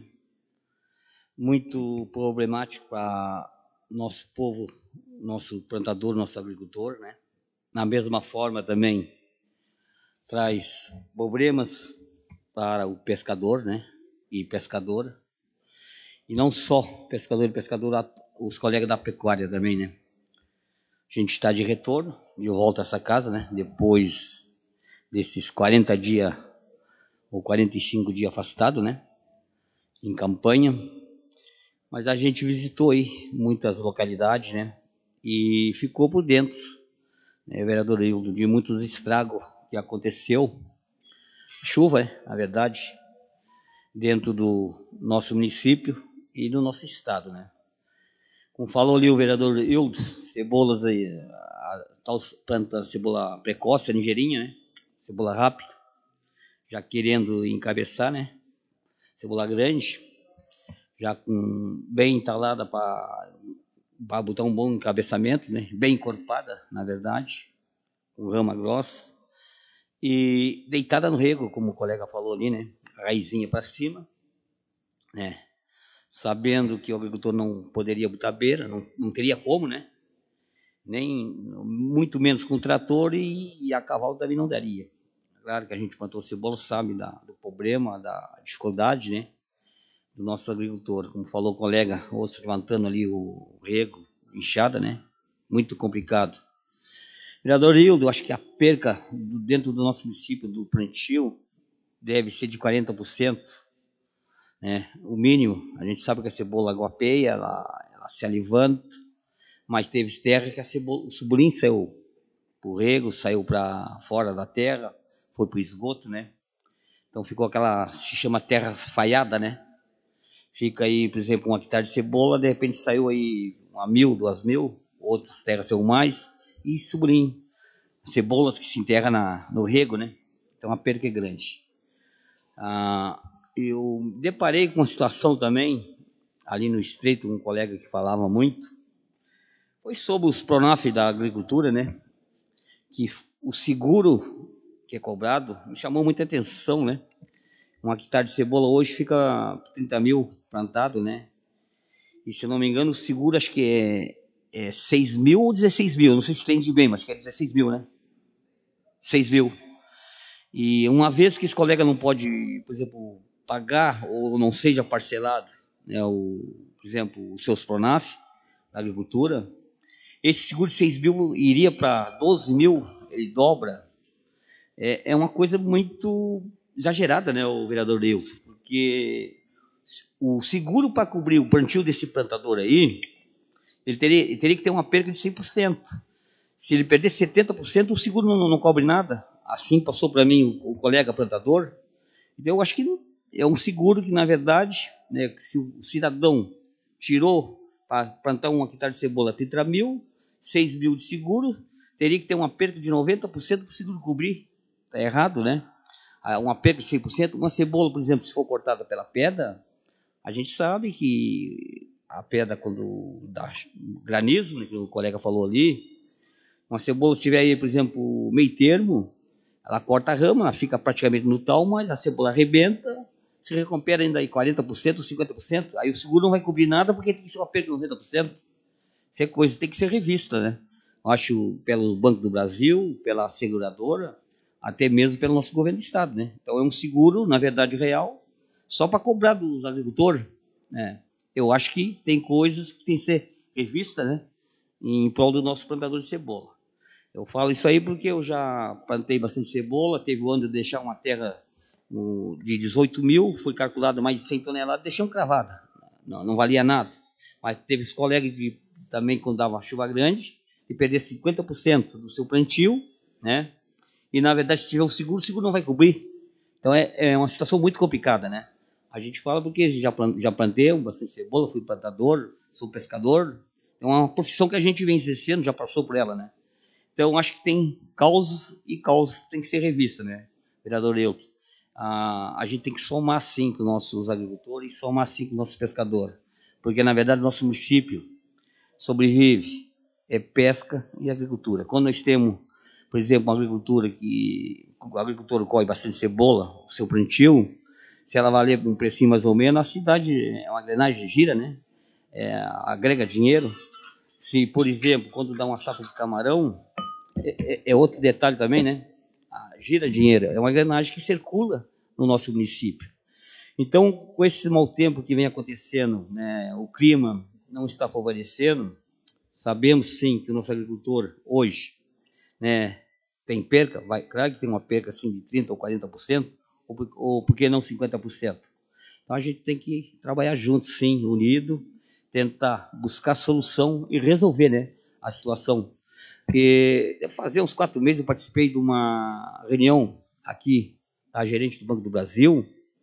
Muito problemático para nosso povo, nosso plantador, nosso agricultor, né? Na mesma forma também traz problemas para o pescador, né? E pescadora. E não só pescador e pescadora, os colegas da pecuária também, né? A gente está de retorno, de volta a essa casa, né? Depois desses 40 dias ou 45 dias afastado, né? Em campanha. Mas a gente visitou aí muitas localidades, né? E ficou por dentro, né, vereador Hildo, de muitos estragos que aconteceu. Chuva, na verdade, dentro do nosso município e do nosso estado, né? Como falou ali o vereador Hildo, cebolas aí, a tal planta cebola precoce, a ligeirinha, né? Cebola rápida, já querendo encabeçar, né? Cebola grande, já bem entalada para botar um bom encabeçamento, né? Bem encorpada, na verdade, com rama grossa, e deitada no rego, como o colega falou ali, né? Raizinha para cima, né? Sabendo que o agricultor não poderia botar beira, não teria como, né? Nem, muito menos com trator e a cavalo também não daria. Claro que a gente plantou cebola, sabe do problema, da dificuldade, né? Do nosso agricultor, como falou o colega, outros levantando ali o rego, enxada, né? Muito complicado. Vereador Hildo, acho que a perca dentro do nosso município do plantio deve ser de 40%, né? O mínimo. A gente sabe que a cebola aguapeia, ela se alivanta, mas teve terra que o cebolinho saiu para o rego, saiu para fora da terra, foi para o esgoto, né? Então ficou aquela, se chama terra falhada, né? Fica aí, por exemplo, 1 hectare de cebola, de repente saiu aí 1.000, 2.000, outras terras saiu mais, e cebolinho. Cebolas que se enterram no rego, né? Então a perca é grande. Eu deparei com uma situação também, ali no Estreito, um colega que falava muito, foi sobre os PRONAF da agricultura, né? Que o seguro que é cobrado me chamou muita atenção, né? 1 hectare de cebola hoje fica 30 mil plantado, né? E se eu não me engano, o seguro acho que é 6 mil ou 16 mil, não sei se entende bem, mas acho que é 16 mil, né? 6 mil. E uma vez que esse colega não pode, por exemplo, pagar ou não seja parcelado, né, por exemplo, os seus PRONAF da agricultura, esse seguro de 6 mil iria para 12 mil, ele dobra. É uma coisa muito exagerada, né, o vereador Hildo, porque o seguro para cobrir o plantio desse plantador aí, ele teria que ter uma perca de 100%. Se ele perder 70%, o seguro não cobre nada. Assim passou para mim o colega plantador. Então, eu acho que é um seguro que, na verdade, né, se o cidadão tirou para plantar 1 hectare de cebola 30 mil, 6 mil de seguro, teria que ter uma perca de 90% para o seguro cobrir. Está errado, né? Uma perca de 100%. Uma cebola, por exemplo, se for cortada pela pedra, a gente sabe que a pedra, quando dá granizo, né, que o colega falou ali, uma cebola, se tiver aí, por exemplo, meio termo, ela corta a rama, ela fica praticamente no tal, mas a cebola arrebenta, se recupera ainda aí 40%, 50%, aí o seguro não vai cobrir nada porque tem que ser uma perda de 90%. Isso é coisa que tem que ser revista, né? Eu acho pelo Banco do Brasil, pela seguradora, até mesmo pelo nosso governo do estado, né? Então é um seguro, na verdade, real, só para cobrar dos agricultores, né? Eu acho que tem coisas que tem que ser revista, né? Em prol do nosso plantador de cebola. Eu falo isso aí porque eu já plantei bastante cebola, teve o ano de deixar uma terra de 18 mil, foi calculado mais de 100 toneladas, deixamos cravada, não valia nada. Mas teve os colegas também, quando dava uma chuva grande, e perder 50% do seu plantio, né? E, na verdade, se tiver o seguro não vai cobrir. Então, é uma situação muito complicada, né? A gente fala porque já plantei bastante cebola, fui plantador, sou pescador. É uma profissão que a gente vem exercendo, já passou por ela, né? Então, acho que tem causas e causas que tem que ser revista, né, vereador Hildo? A gente tem que somar, sim, com os nossos agricultores e somar, sim, com os nossos pescadores. Porque, na verdade, nosso município sobrevive, pesca e agricultura. Quando nós temos, por exemplo, uma agricultura que o agricultor colhe bastante cebola, o seu plantio, se ela valer um precinho mais ou menos, a cidade é uma engrenagem, gira, né? Agrega dinheiro. Se, por exemplo, quando dá uma safra de camarão, é outro detalhe também, né? Gira dinheiro, é uma engrenagem que circula no nosso município. Então, com esse mau tempo que vem acontecendo, né, o clima não está favorecendo, sabemos sim que o nosso agricultor hoje, né, tem perca, claro que tem uma perca assim, de 30% ou 40%, ou por que não 50%? Então a gente tem que trabalhar junto, sim, unido, tentar buscar solução e resolver, né, a situação. Porque fazer uns 4 meses eu participei de uma reunião aqui, a gerente do Banco do Brasil,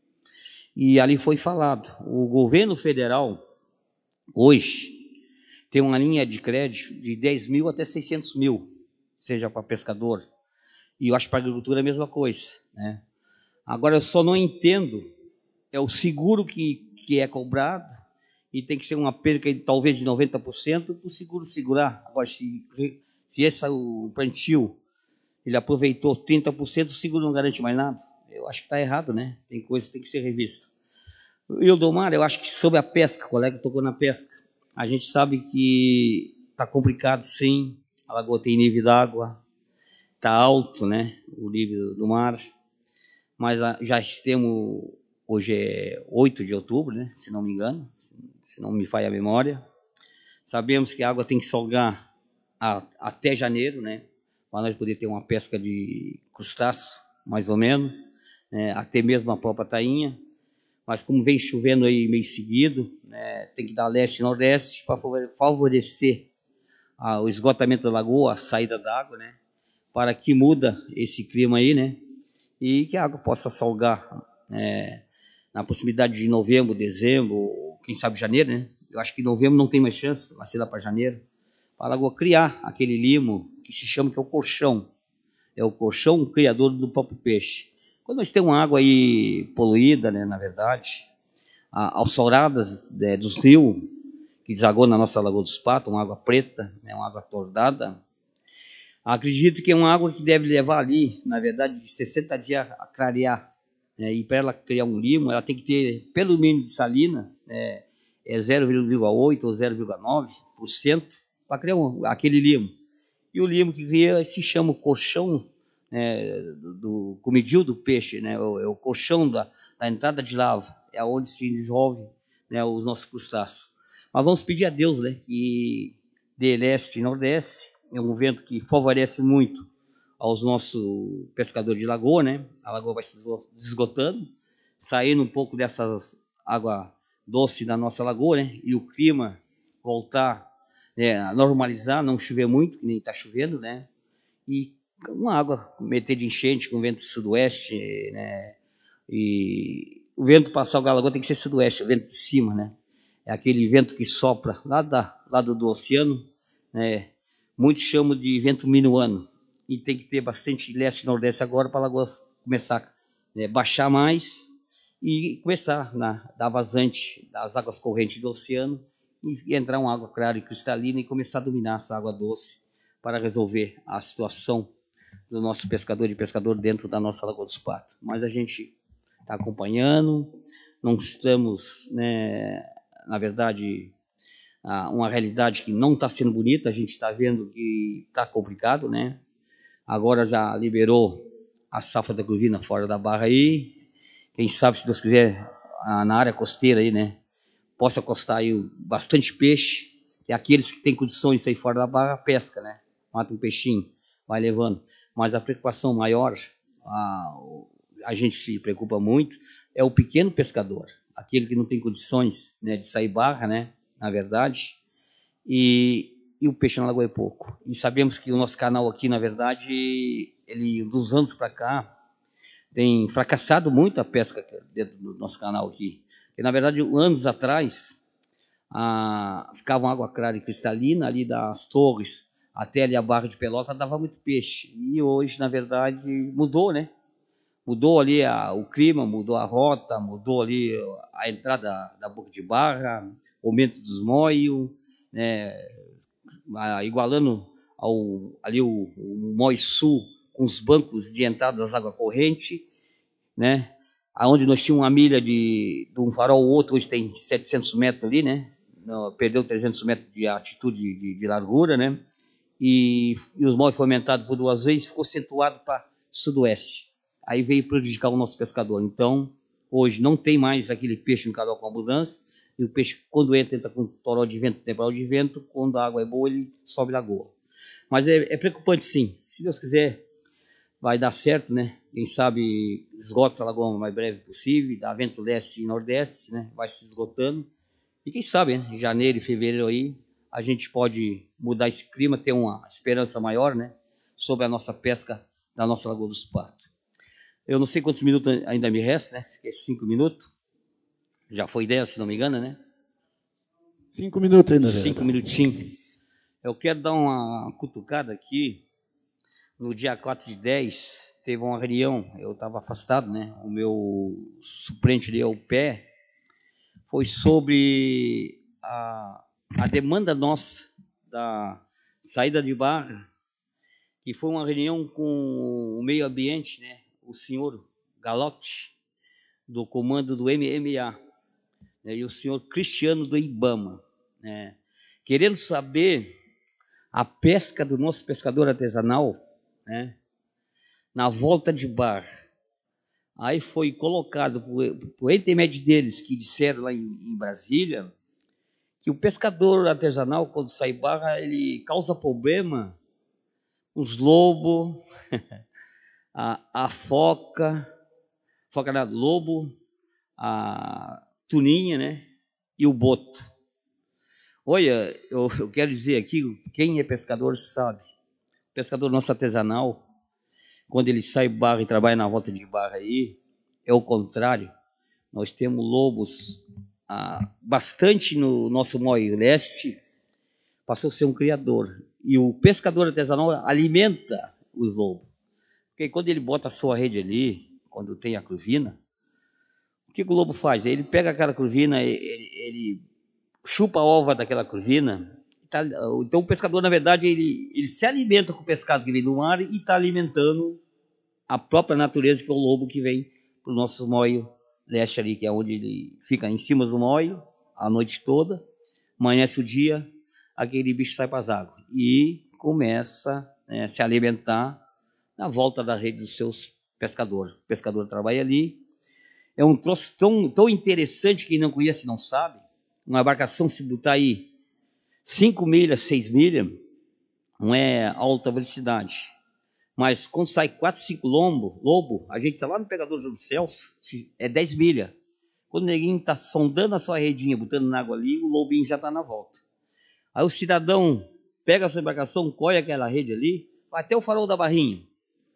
e ali foi falado, o governo federal hoje tem uma linha de crédito de 10 mil até 600 mil, seja para pescador, e eu acho que para a agricultura é a mesma coisa, né? Agora eu só não entendo, o seguro que é cobrado, e tem que ser uma perca talvez de 90% para o seguro segurar. Agora, se o plantio ele aproveitou 30%, o seguro não garante mais nada. Eu acho que está errado, né? Tem coisa que tem que ser revista. Ildomar, eu acho que sobre a pesca, o colega tocou na pesca, a gente sabe que está complicado, sim. A lagoa tem nível d'água, está alto, né? O nível do mar, mas já temos, hoje é 8 de outubro, né? Se não me engano, se não me falha a memória. Sabemos que a água tem que salgar até janeiro, né? para nós poder ter uma pesca de crustáceo, mais ou menos, até mesmo a própria tainha. Mas como vem chovendo aí meio seguido, tem que dar leste e nordeste para favorecer o esgotamento da lagoa, a saída da água, né? Para que muda esse clima aí, né? E que a água possa salgar na proximidade de novembro, dezembro, ou quem sabe janeiro, né? Eu acho que novembro não tem mais chance, vai ser lá para janeiro, para a lagoa criar aquele limo que se chama, que é o colchão. É o colchão criador do próprio peixe. Quando nós temos uma água aí poluída, né, na verdade, alçoradas dos rios, que desagou na nossa Lagoa dos Patos, uma água preta, uma água tordada, acredito que é uma água que deve levar ali, na verdade, de 60 dias a clarear. E para ela criar um limo, ela tem que ter, pelo mínimo de salina, 0,8 ou 0,9% para criar aquele limo. E o limo que cria se chama o colchão do comedil do peixe, né? É o colchão da entrada de lava, é onde se desenvolve, né, os nossos crustáceos. Mas vamos pedir a Deus, né, que dê leste e nordeste, é um vento que favorece muito aos nossos pescadores de lagoa, né? A lagoa vai se esgotando, saindo um pouco dessas água doce da nossa lagoa, né? E o clima voltar a normalizar, não chover muito, que nem está chovendo, né? E uma água meter de enchente com vento sudoeste, né? E o vento para salgar a lagoa tem que ser sudoeste, o vento de cima, né? É aquele vento que sopra lá do oceano, né? Muitos chamam de vento minuano. E tem que ter bastante leste e nordeste agora para a lagoa começar a baixar mais e começar a dar vazante das águas correntes do oceano e entrar uma água clara e cristalina e começar a dominar essa água doce para resolver a situação do nosso pescador e pescador dentro da nossa Lagoa dos Patos. Mas a gente está acompanhando, não estamos, né, na verdade, uma realidade que não está sendo bonita, a gente está vendo que está complicado, né? Agora já liberou a safra da cruvina fora da barra aí, quem sabe, se Deus quiser, na área costeira aí, né, possa costar aí bastante peixe, e aqueles que têm condições de sair fora da barra, pesca, né? Mata um peixinho, vai levando. Mas a preocupação maior, a gente se preocupa muito, é o pequeno pescador, aquele que não tem condições, né, de sair barra, né, na verdade, e o peixe na lagoa é pouco. E sabemos que o nosso canal aqui, na verdade, ele dos anos para cá, tem fracassado muito a pesca dentro do nosso canal aqui. E, na verdade, anos atrás, ficava uma água clara e cristalina ali das torres até ali a Barra de Pelota, dava muito peixe. E hoje, na verdade, mudou, né? Mudou ali o clima, mudou a rota, mudou ali a entrada da boca de barra, aumento dos moios, né? Igualando ali o Moi Sul com os bancos de entrada das águas correntes, né? Aonde nós tínhamos uma milha de um farol ao outro, hoje tem 700 metros ali, né? Perdeu 300 metros de altitude de largura, né? E os mois foi aumentado por 2 vezes, ficou acentuado para sudoeste. Aí veio prejudicar o nosso pescador. Então, hoje não tem mais aquele peixe no canal com abundância, e o peixe, quando entra com toró de vento, temporal de vento, quando a água é boa, ele sobe lagoa. Mas é preocupante, sim. Se Deus quiser, vai dar certo, né? Quem sabe esgota essa lagoa o mais breve possível, dá vento leste e nordeste, né? Vai se esgotando. E quem sabe, né? Em janeiro e fevereiro aí, a gente pode mudar esse clima, ter uma esperança maior, né? Sobre a nossa pesca da nossa Lagoa dos Patos. Eu não sei quantos minutos ainda me resta, né? 5 minutos. Já foi 10, se não me engano, né? 5 minutos ainda. 5 minutinhos. Eu quero dar uma cutucada aqui. No dia 4/10, teve uma reunião, eu estava afastado, né? O meu suplente ali, o pé, foi sobre a demanda nossa da saída de barra, que foi uma reunião com o meio ambiente, né? O senhor Galotti, do comando do MMA, né? E o senhor Cristiano do IBAMA, né? Querendo saber a pesca do nosso pescador artesanal, né? Na volta de bar. Aí foi colocado por intermédio deles, que disseram lá em Brasília, que o pescador artesanal, quando sai barra, ele causa problema os lobos, a foca não, lobo, a tuninha, né? E o boto. Olha, eu quero dizer aqui, quem é pescador sabe. Pescador nosso artesanal, quando ele sai barra e trabalha na volta de barra aí, é o contrário. Nós temos lobos bastante no nosso Moio Leste, passou a ser um criador. E o pescador artesanal alimenta os lobos. Porque quando ele bota a sua rede ali, quando tem a curvina, o que o lobo faz? Ele pega aquela curvina, ele chupa a ova daquela curvina. Então o pescador, na verdade, ele se alimenta com o pescado que vem do mar e está alimentando a própria natureza, que é o lobo que vem para o nosso Moio Leste ali, que é onde ele fica em cima do moio a noite toda, amanhece o dia, aquele bicho sai para as águas e começa a se alimentar na volta da rede dos seus pescadores. O pescador trabalha ali. É um troço tão interessante, quem não conhece não sabe. Uma embarcação, se botar aí 5 milhas, 6 milhas, não é alta velocidade. Mas quando sai 4, 5 lobo, a gente está lá no Pegador João Celso, é 10 milhas. Quando o neguinho está sondando a sua redinha, botando na água ali, o lobinho já está na volta. Aí o cidadão pega a sua embarcação, colhe aquela rede ali, vai até o farol da Barrinha.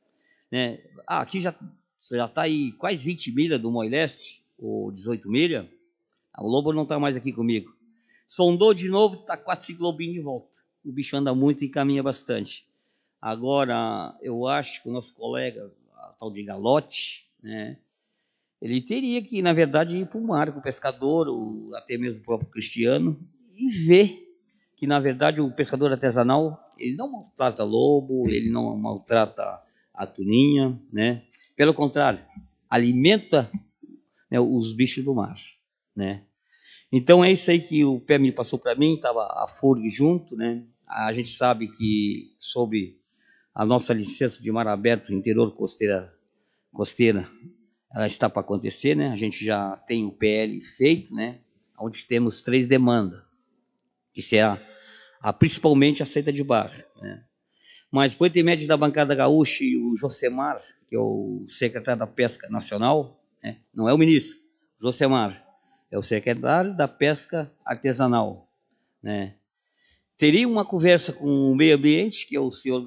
Né? Aqui já está aí quase 20 milhas do Moio Leste, ou 18 milhas. O lobo não está mais aqui comigo. Sondou de novo, está 4, 5 lobinhos de volta. O bicho anda muito e caminha bastante. Agora, eu acho que o nosso colega, a tal de Galote, né, ele teria que, na verdade, ir para o mar com o pescador, ou até mesmo o próprio Cristiano, e ver que, na verdade, o pescador artesanal, ele não maltrata lobo, ele não maltrata a tuninha, né? Pelo contrário, alimenta, né, os bichos do mar, né? Então é isso aí que o Pé me passou para mim, estava a FURG junto, né? A gente sabe que sob a nossa licença de mar aberto, interior costeira, ela está para acontecer, né? A gente já tem o PL feito, né? Onde temos 3 demandas. Isso é principalmente a saída de barra, né? Mas por intermédio da bancada gaúcha e o Josemar, que é o secretário da Pesca Nacional, né? Não é o ministro, o Josemar é o secretário da Pesca Artesanal, né? Teria uma conversa com o meio ambiente, que é o senhor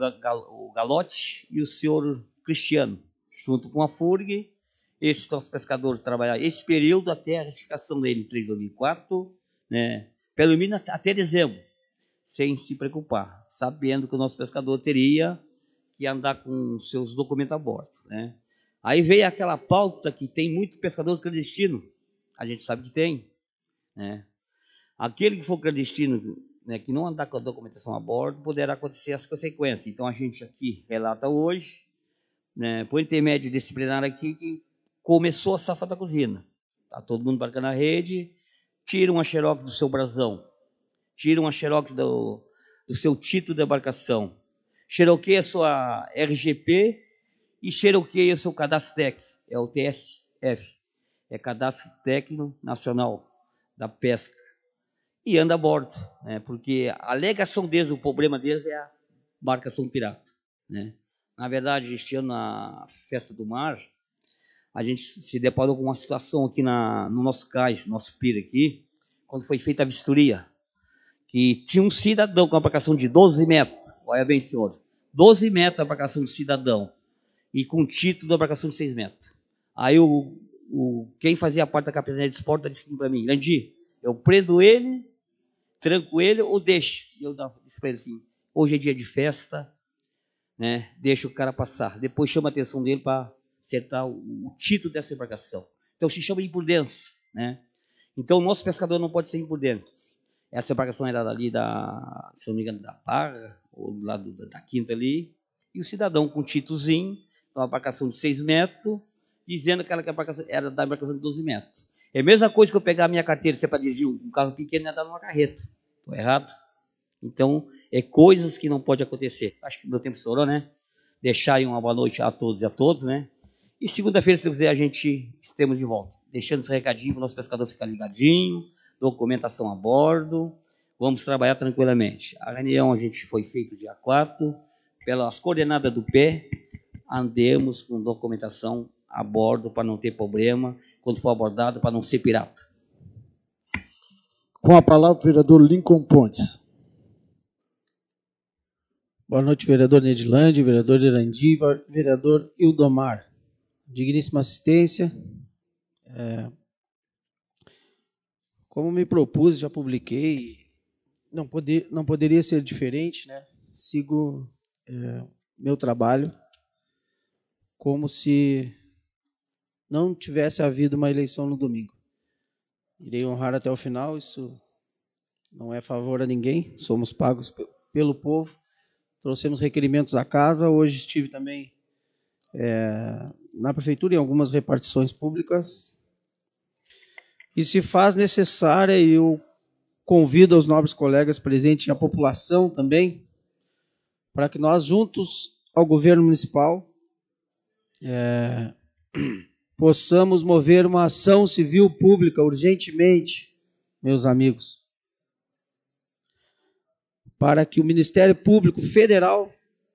Galote e o senhor Cristiano, junto com a FURG. Esse nosso pescador trabalhar esse período até a retificação dele em 3 de 2004, né? Pelo menos até dezembro, sem se preocupar, sabendo que o nosso pescador teria que andar com seus documentos a bordo, né? Aí veio aquela pauta que tem muito pescador clandestino, a gente sabe que tem, né? Aquele que for clandestino, né, que não andar com a documentação a bordo, poderá acontecer as consequências. Então a gente aqui relata hoje, né, por intermédio desse plenário aqui, que começou a safra da curvina. Está todo mundo embarcando na rede, tira uma xerox do seu brasão, tira uma xerox do seu título de embarcação, xeroqueia a sua RGP e xeroqueia o seu cadastro técnico, é o TSF, é Cadastro Técnico Nacional da Pesca, e anda a bordo, né, porque a alegação deles, o problema deles é a embarcação pirata, né? Na verdade, este ano, na Festa do Mar, a gente se deparou com uma situação aqui no nosso cais, nosso pira aqui, quando foi feita a vistoria, que tinha um cidadão com uma embarcação de 12 metros, olha bem, senhor, 12 metros a embarcação do cidadão, e com título da embarcação de 6 metros. Aí quem fazia parte da capitania de esporte disse assim para mim: Grandi, eu prendo ele, tranco ele ou deixo? E eu disse para ele assim: hoje é dia de festa, né? Deixa o cara passar. Depois chama a atenção dele para acertar o título dessa embarcação. Então se chama imprudência, né? Então o nosso pescador não pode ser imprudente. Essa embarcação era ali se não me engano, da Barra, ou do lado da Quinta ali, e o cidadão com títulozinho, uma embarcação de 6 metros, dizendo que aquela embarcação era da embarcação de 12 metros. É a mesma coisa que eu pegar a minha carteira, se é para dirigir um carro pequeno e andar numa carreta. Estou errado? Então, é coisas que não pode acontecer. Acho que meu tempo estourou, né? Deixar aí uma boa noite a todos e a todos, né? E segunda-feira, se quiser, a gente estamos de volta. Deixando esse recadinho para o nosso pescador ficar ligadinho, documentação a bordo, vamos trabalhar tranquilamente. A reunião a gente foi feita dia 4, pelas coordenadas do pé, andemos com documentação a bordo para não ter problema quando for abordado, para não ser pirata. Com a palavra, o vereador Lincoln Pontes. Boa noite, vereador Nedilande, vereador Irandi, vereador Ildomar. Digníssima assistência. Como me propus, já publiquei, não poderia ser diferente, né? Sigo meu trabalho como se não tivesse havido uma eleição no domingo. Irei honrar até o final, isso não é favor a ninguém, somos pagos pelo povo. Trouxemos requerimentos à casa, hoje estive também na prefeitura em algumas repartições públicas. E se faz necessária, e eu convido os nobres colegas presentes e a população também, para que nós, juntos ao governo municipal, possamos mover uma ação civil pública urgentemente, meus amigos, para que o Ministério Público Federal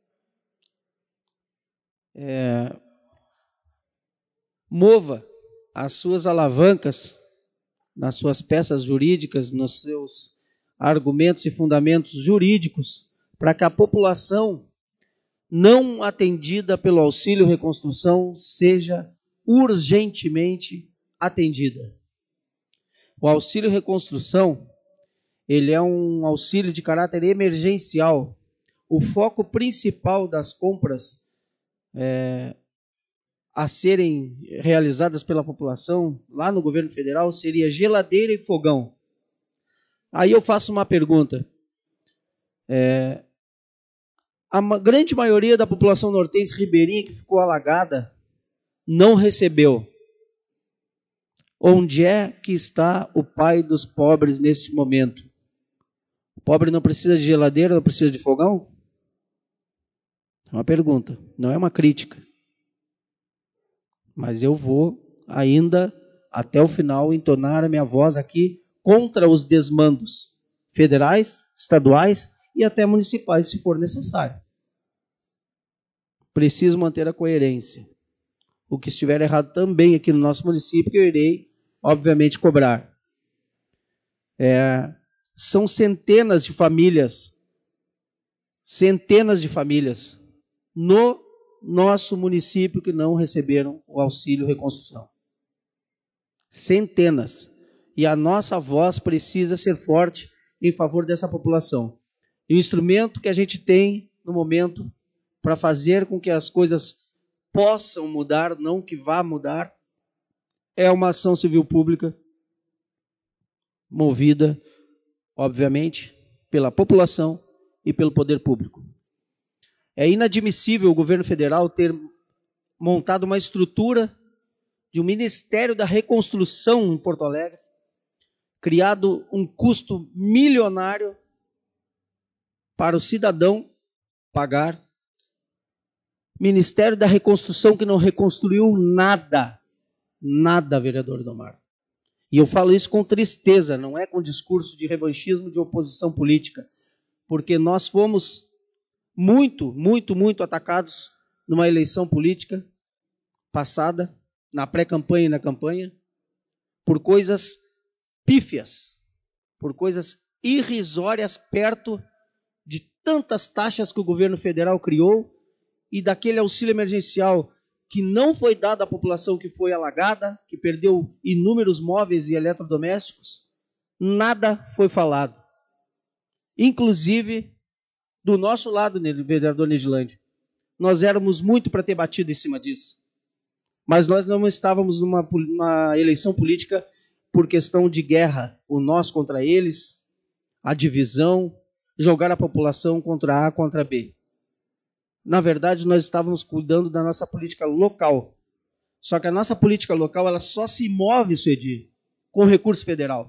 mova as suas alavancas nas suas peças jurídicas, nos seus argumentos e fundamentos jurídicos, para que a população não atendida pelo auxílio reconstrução seja urgentemente atendida. O auxílio reconstrução, ele é um auxílio de caráter emergencial. O foco principal das compras a serem realizadas pela população lá no governo federal seria geladeira e fogão. Aí eu faço uma pergunta. A grande maioria da população nortense ribeirinha que ficou alagada não recebeu. Onde é que está o pai dos pobres neste momento? O pobre não precisa de geladeira, não precisa de fogão? É uma pergunta, não é uma crítica. Mas eu vou ainda, até o final, entonar a minha voz aqui contra os desmandos federais, estaduais e até municipais, se for necessário. Preciso manter a coerência. O que estiver errado também aqui no nosso município, eu irei, obviamente, cobrar. São centenas de famílias no nosso município que não receberam o auxílio reconstrução. Centenas. E a nossa voz precisa ser forte em favor dessa população. E o instrumento que a gente tem no momento para fazer com que as coisas possam mudar, não que vá mudar, é uma ação civil pública movida, obviamente, pela população e pelo poder público. É inadmissível o governo federal ter montado uma estrutura de um Ministério da Reconstrução em Porto Alegre, criado um custo milionário para o cidadão pagar. Ministério da Reconstrução que não reconstruiu nada, vereador Ildomar. E eu falo isso com tristeza, não é com discurso de revanchismo de oposição política, porque nós fomos muito atacados numa eleição política passada, na pré-campanha e na campanha, por coisas pífias, por coisas irrisórias perto de tantas taxas que o governo federal criou e daquele auxílio emergencial que não foi dado à população que foi alagada, que perdeu inúmeros móveis e eletrodomésticos, nada foi falado. Inclusive, do nosso lado, vereador Nedilande, nós éramos muito para ter batido em cima disso. Mas nós não estávamos numa eleição política por questão de guerra, o nós contra eles, a divisão, jogar a população contra A, contra B. Na verdade, nós estávamos cuidando da nossa política local. Só que a nossa política local, ela só se move, Suedi, com recurso federal.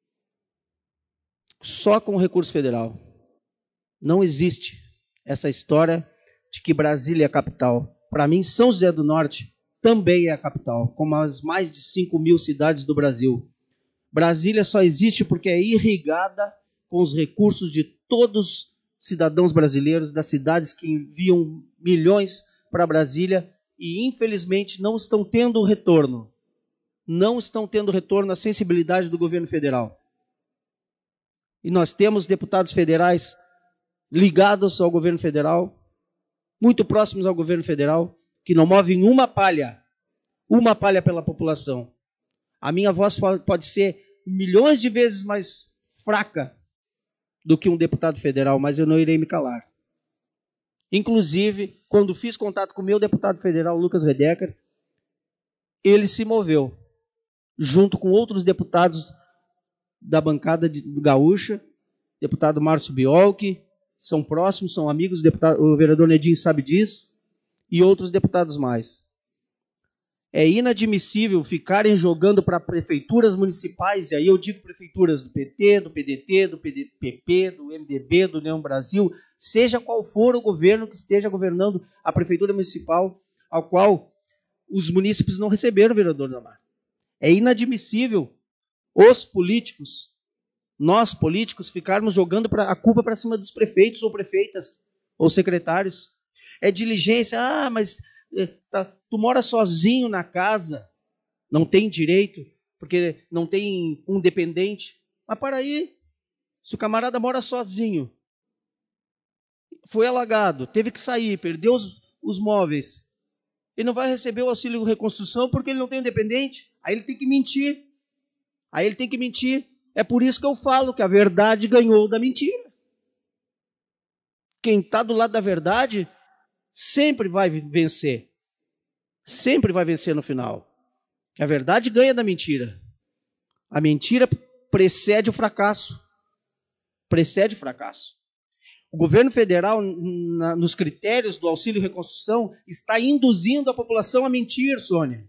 Só com recurso federal. Não existe essa história de que Brasília é a capital. Para mim, São José do Norte também é a capital, como as mais de 5.000 cidades do Brasil. Brasília só existe porque é irrigada com os recursos de todos cidadãos brasileiros das cidades que enviam milhões para Brasília e, infelizmente, não estão tendo retorno. Não estão tendo retorno à sensibilidade do governo federal. E nós temos deputados federais ligados ao governo federal, muito próximos ao governo federal, que não movem uma palha pela população. A minha voz pode ser milhões de vezes mais fraca do que um deputado federal, mas eu não irei me calar. Inclusive, quando fiz contato com o meu deputado federal, Lucas Redecker, ele se moveu, junto com outros deputados da bancada gaúcha, deputado Márcio Biolchi, são próximos, são amigos, o vereador Nedinho sabe disso, e outros deputados mais. É inadmissível ficarem jogando para prefeituras municipais, e aí eu digo prefeituras do PT, do PDT, do PDPP, do MDB, do União Brasil, seja qual for o governo que esteja governando a prefeitura municipal, ao qual os munícipes não receberam, vereador Damar. É inadmissível os políticos, nós políticos, ficarmos jogando a culpa para cima dos prefeitos ou prefeitas ou secretários. É diligência, mas tu mora sozinho na casa, não tem direito, porque não tem um dependente. Mas para aí, se o camarada mora sozinho, foi alagado, teve que sair, perdeu os móveis, ele não vai receber o auxílio reconstrução porque ele não tem um dependente. Aí ele tem que mentir. É por isso que eu falo que a verdade ganhou da mentira. Quem está do lado da verdade sempre vai vencer. Sempre vai vencer no final. Que a verdade ganha da mentira. A mentira precede o fracasso. O governo federal, nos critérios do auxílio reconstrução, está induzindo a população a mentir, Sônia.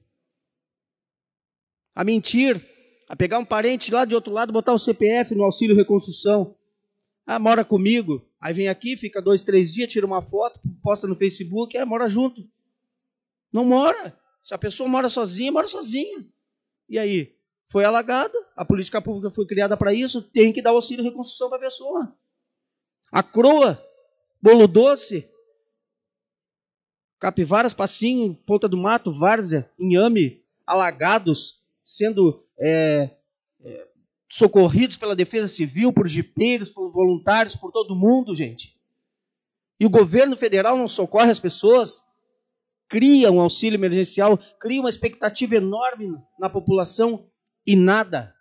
A mentir. A pegar um parente lá de outro lado, botar o CPF no auxílio reconstrução. Mora comigo. Aí vem aqui, fica 2, 3 dias, tira uma foto, posta no Facebook, mora junto. Não mora. Se a pessoa mora sozinha, mora sozinha. E aí? Foi alagada, a política pública foi criada para isso, tem que dar auxílio reconstrução para a pessoa. A Croa, Bolo Doce, Capivaras, Passinho, Ponta do Mato, Várzea, Inhame, alagados, sendo socorridos pela Defesa Civil, por jipeiros, por voluntários, por todo mundo, gente. E o governo federal não socorre as pessoas, cria um auxílio emergencial, cria uma expectativa enorme na população e nada.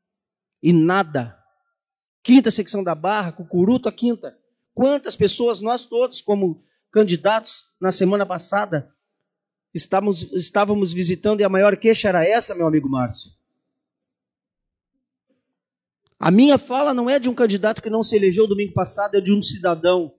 Quinta secção da Barra, Cucuruto, a quinta. Quantas pessoas, nós todos, como candidatos, na semana passada, estávamos visitando e a maior queixa era essa, meu amigo Márcio. A minha fala não é de um candidato que não se elegeu domingo passado, é de um cidadão.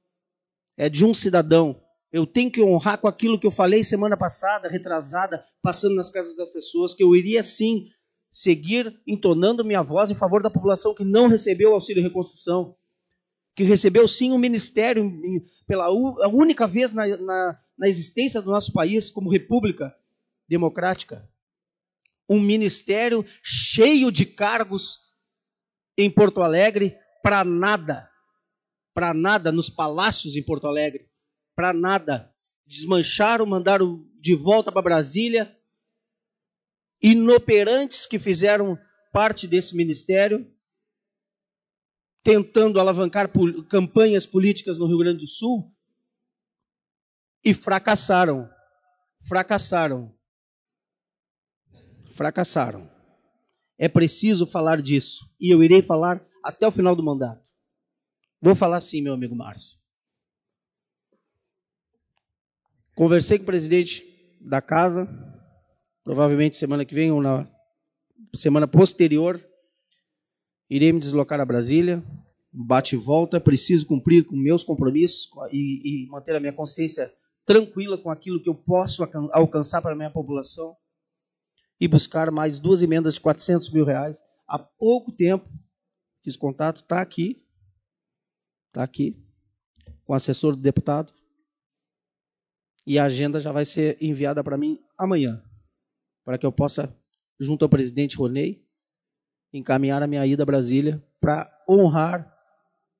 Eu tenho que honrar com aquilo que eu falei semana passada, retrasada, passando nas casas das pessoas, que eu iria sim seguir entonando minha voz em favor da população que não recebeu o auxílio reconstrução, que recebeu sim um ministério pela única vez na existência do nosso país como república democrática. Um ministério cheio de cargos em Porto Alegre para nada, nos palácios em Porto Alegre, para nada. Desmancharam, mandaram de volta para Brasília, inoperantes que fizeram parte desse ministério, tentando alavancar campanhas políticas no Rio Grande do Sul, e fracassaram. É preciso falar disso, e eu irei falar até o final do mandato. Vou falar sim, meu amigo Márcio. Conversei com o presidente da casa, provavelmente semana que vem ou na semana posterior, irei me deslocar a Brasília, bate e volta, preciso cumprir com meus compromissos e manter a minha consciência tranquila com aquilo que eu posso alcançar para a minha população e buscar mais 2 emendas de R$400 mil. Há pouco tempo fiz contato, está aqui, com o assessor do deputado, e a agenda já vai ser enviada para mim amanhã, para que eu possa, junto ao presidente Ronei, encaminhar a minha ida a Brasília para honrar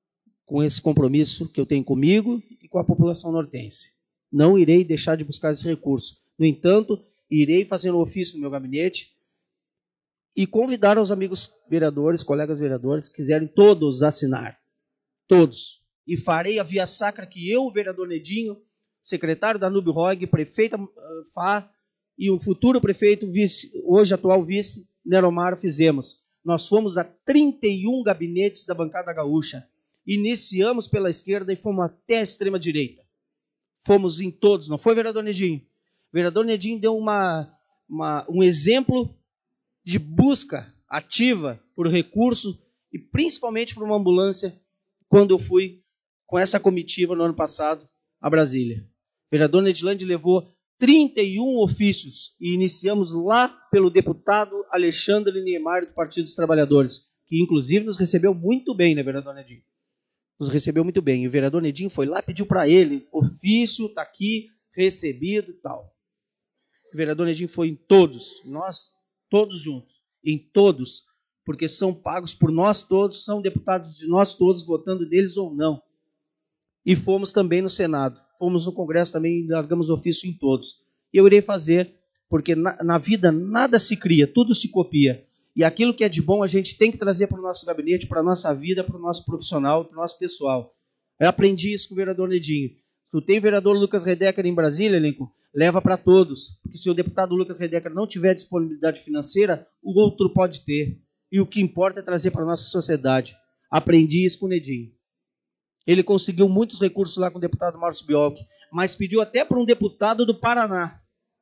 com esse compromisso que eu tenho comigo e com a população nortense. Não irei deixar de buscar esse recurso. No entanto, irei fazer um ofício no meu gabinete e convidar os amigos vereadores, colegas vereadores, que quiserem todos assinar. Todos. E farei a via sacra que eu, o vereador Nedinho, secretário da Danúbio Roig, prefeita Fá e o futuro prefeito, hoje atual vice, Neromar, fizemos. Nós fomos a 31 gabinetes da bancada gaúcha. Iniciamos pela esquerda e fomos até a extrema-direita. Fomos em todos, não foi, vereador Nedinho? O vereador Nedinho deu um exemplo de busca ativa por recursos e principalmente por uma ambulância quando eu fui com essa comitiva no ano passado a Brasília. O vereador Nedilande levou 31 ofícios e iniciamos lá pelo deputado Alexandre Niemeyer do Partido dos Trabalhadores, que inclusive nos recebeu muito bem, né, vereador Nedinho? Nos recebeu muito bem. E o vereador Nedinho foi lá, pediu para ele, ofício, está aqui, recebido e tal. O vereador Nedinho foi em todos, nós todos juntos, em todos, porque são pagos por nós todos, são deputados de nós todos, votando deles ou não. E fomos também no Senado, fomos no Congresso também e largamos ofício em todos. E eu irei fazer, porque na vida nada se cria, tudo se copia. E aquilo que é de bom a gente tem que trazer para o nosso gabinete, para a nossa vida, para o nosso profissional, para o nosso pessoal. Eu aprendi isso com o vereador Nedinho. Tu tem o vereador Lucas Redecker em Brasília, Lincoln? Leva para todos. Porque se o deputado Lucas Redecker não tiver disponibilidade financeira, o outro pode ter. E o que importa é trazer para a nossa sociedade. Aprendi isso com o Nedinho. Ele conseguiu muitos recursos lá com o deputado Márcio Biolchi, mas pediu até para um deputado do Paraná.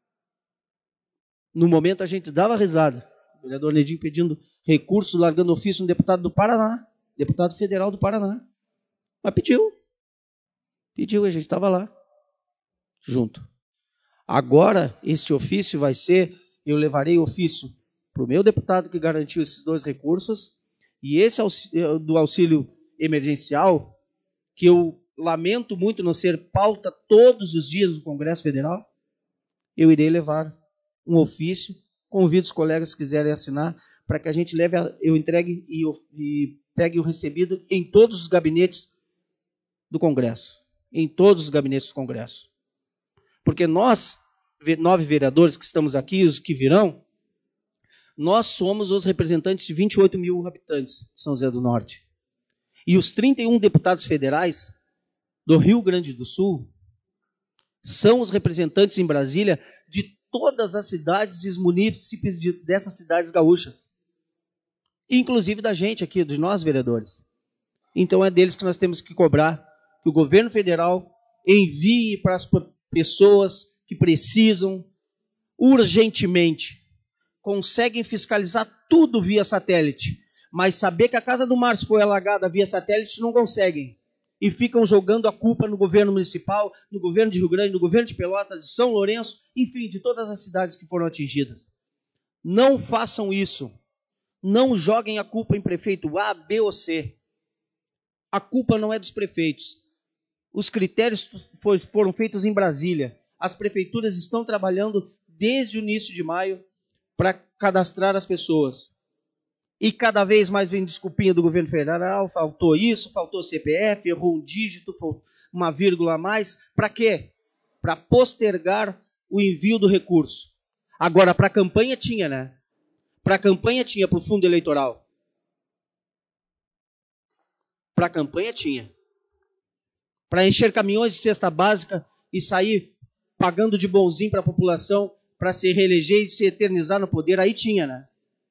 No momento a gente dava risada. O vereador Nedinho pedindo recursos, largando ofício, um deputado do Paraná, deputado federal do Paraná. Mas pediu. Pediu, a gente estava lá, junto. Agora, esse ofício vai ser, eu levarei ofício para o meu deputado que garantiu esses 2 recursos, e esse do auxílio emergencial, que eu lamento muito não ser pauta todos os dias do Congresso Federal, eu irei levar um ofício, convido os colegas que quiserem assinar, para que a gente leve, eu entregue e pegue o recebido em todos os gabinetes do Congresso. Em todos os gabinetes do Congresso. Porque nós, 9 vereadores que estamos aqui, os que virão, nós somos os representantes de 28 mil habitantes de São José do Norte. E os 31 deputados federais do Rio Grande do Sul são os representantes em Brasília de todas as cidades e os munícipes dessas cidades gaúchas. Inclusive da gente aqui, de nós vereadores. Então é deles que nós temos que cobrar que o governo federal envie para as pessoas que precisam urgentemente. Conseguem fiscalizar tudo via satélite, mas saber que a casa do Márcio foi alagada via satélite não conseguem. E ficam jogando a culpa no governo municipal, no governo de Rio Grande, no governo de Pelotas, de São Lourenço, enfim, de todas as cidades que foram atingidas. Não façam isso. Não joguem a culpa em prefeito A, B ou C. A culpa não é dos prefeitos. Os critérios foram feitos em Brasília. As prefeituras estão trabalhando desde o início de maio para cadastrar as pessoas. E cada vez mais vem desculpinha do governo federal, faltou isso, faltou CPF, errou um dígito, uma vírgula a mais. Para quê? Para postergar o envio do recurso. Agora, para a campanha tinha, né? Para a campanha tinha, para o fundo eleitoral. Para a campanha tinha. Para encher caminhões de cesta básica e sair pagando de bonzinho para a população para se reeleger e se eternizar no poder, aí tinha, né?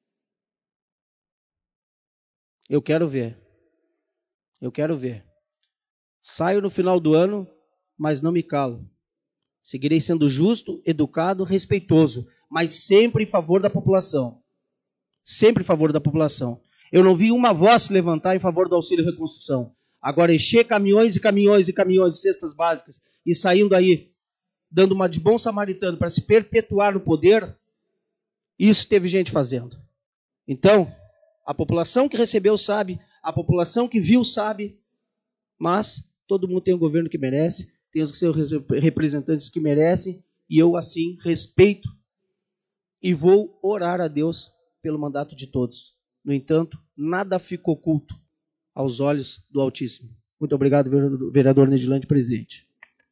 Eu quero ver. Eu quero ver. Saio no final do ano, mas não me calo. Seguirei sendo justo, educado, respeitoso, mas sempre em favor da população. Sempre em favor da população. Eu não vi uma voz se levantar em favor do auxílio reconstrução. Agora, encher caminhões e caminhões e caminhões de cestas básicas e saindo aí, dando uma de bom samaritano para se perpetuar no poder, isso teve gente fazendo. Então, a população que recebeu sabe, a população que viu sabe, mas todo mundo tem um governo que merece, tem os seus representantes que merecem, e eu, assim, respeito e vou orar a Deus pelo mandato de todos. No entanto, nada fica oculto aos olhos do Altíssimo. Muito obrigado, vereador Nidilande, presente.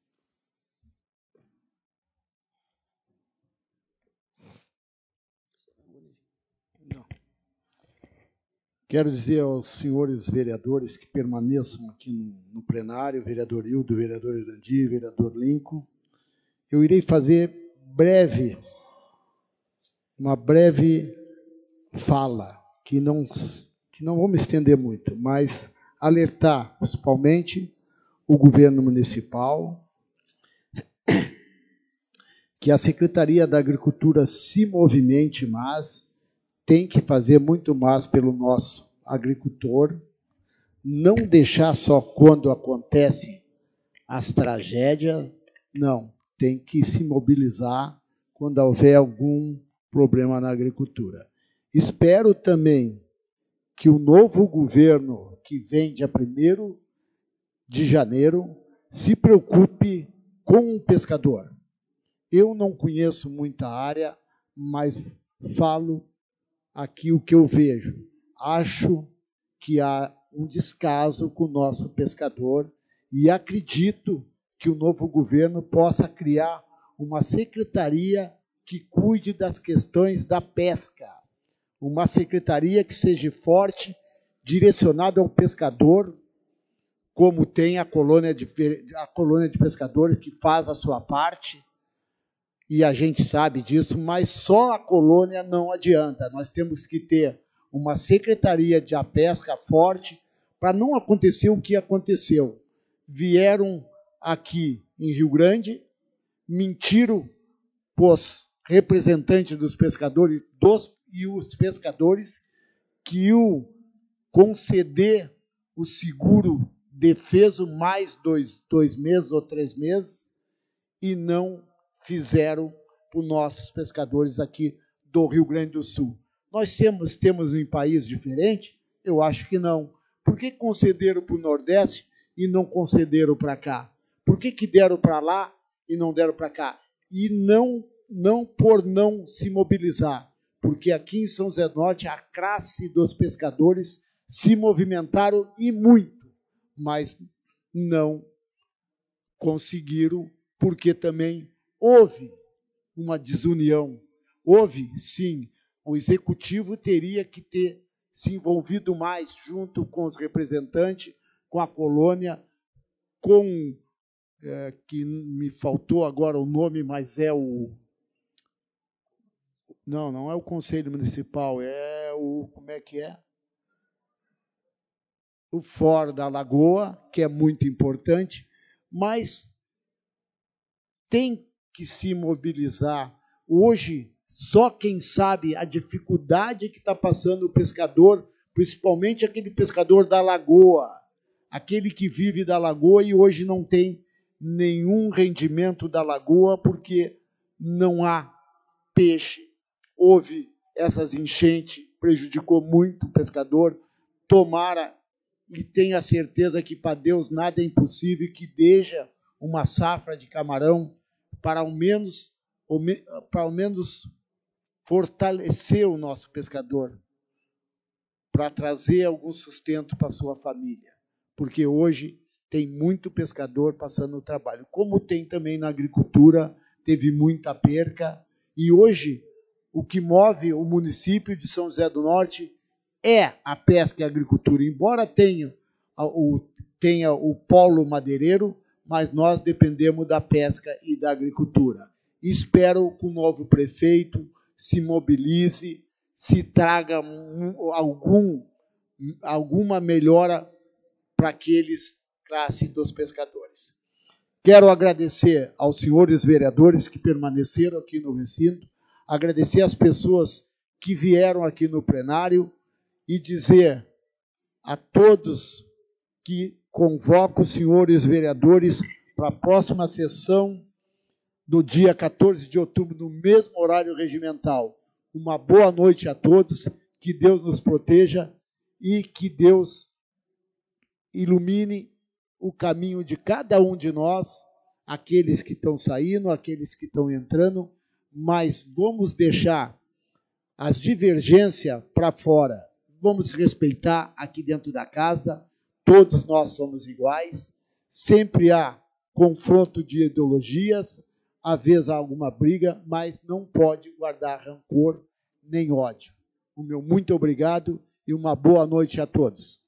Quero dizer aos senhores vereadores que permaneçam aqui no plenário, vereador Hildo, vereador Irandi, vereador Lincoln. Eu irei fazer uma breve fala, que não vou me estender muito, mas alertar principalmente o governo municipal que a Secretaria da Agricultura se movimente mais, tem que fazer muito mais pelo nosso agricultor, não deixar só quando acontece as tragédias, não, tem que se mobilizar quando houver algum problema na agricultura. Espero também que o novo governo, que vem dia 1º de janeiro, se preocupe com o pescador. Eu não conheço muita área, mas falo aqui o que eu vejo. Acho que há um descaso com o nosso pescador e acredito que o novo governo possa criar uma secretaria que cuide das questões da pesca. Uma secretaria que seja forte, direcionada ao pescador, como tem a colônia de pescadores, que faz a sua parte, e a gente sabe disso, mas só a colônia não adianta. Nós temos que ter uma secretaria de pesca forte para não acontecer o que aconteceu. Vieram aqui em Rio Grande, mentiram os representantes dos pescadores e os pescadores que iam conceder o seguro defeso mais 2 meses ou 3 meses e não fizeram para os nossos pescadores aqui do Rio Grande do Sul. Nós temos um país diferente? Eu acho que não. Por que concederam para o Nordeste e não concederam para cá? Por que deram para lá e não deram para cá? E não por não se mobilizar, porque aqui em São José do Norte a classe dos pescadores se movimentaram e muito, mas não conseguiram, porque também houve uma desunião. Houve, sim, o executivo teria que ter se envolvido mais junto com os representantes, com a colônia, com, que me faltou agora o nome, mas é o... Não é o Conselho Municipal, é o... Como é que é? O Fórum da Lagoa, que é muito importante, mas tem que se mobilizar. Hoje, só quem sabe a dificuldade que está passando o pescador, principalmente aquele pescador da lagoa, aquele que vive da lagoa e hoje não tem nenhum rendimento da lagoa porque não há peixe. Houve essas enchentes, prejudicou muito o pescador. Tomara e tenha certeza que para Deus nada é impossível e que deixa uma safra de camarão para ao menos fortalecer o nosso pescador, para trazer algum sustento para a sua família, porque hoje tem muito pescador passando o trabalho, como tem também na agricultura, teve muita perca, e hoje o que move o município de São José do Norte é a pesca e a agricultura, embora tenha o polo madeireiro, mas nós dependemos da pesca e da agricultura. Espero que o novo prefeito se mobilize, se traga alguma melhora para aqueles classe dos pescadores. Quero agradecer aos senhores vereadores que permaneceram aqui no recinto, agradecer às pessoas que vieram aqui no plenário e dizer a todos que convoco os senhores vereadores para a próxima sessão do dia 14 de outubro, no mesmo horário regimental. Uma boa noite a todos, que Deus nos proteja e que Deus ilumine o caminho de cada um de nós, aqueles que estão saindo, aqueles que estão entrando, mas vamos deixar as divergências para fora. Vamos respeitar aqui dentro da casa todos nós somos iguais, sempre há confronto de ideologias, às vezes há alguma briga, mas não pode guardar rancor nem ódio. O meu muito obrigado e uma boa noite a todos.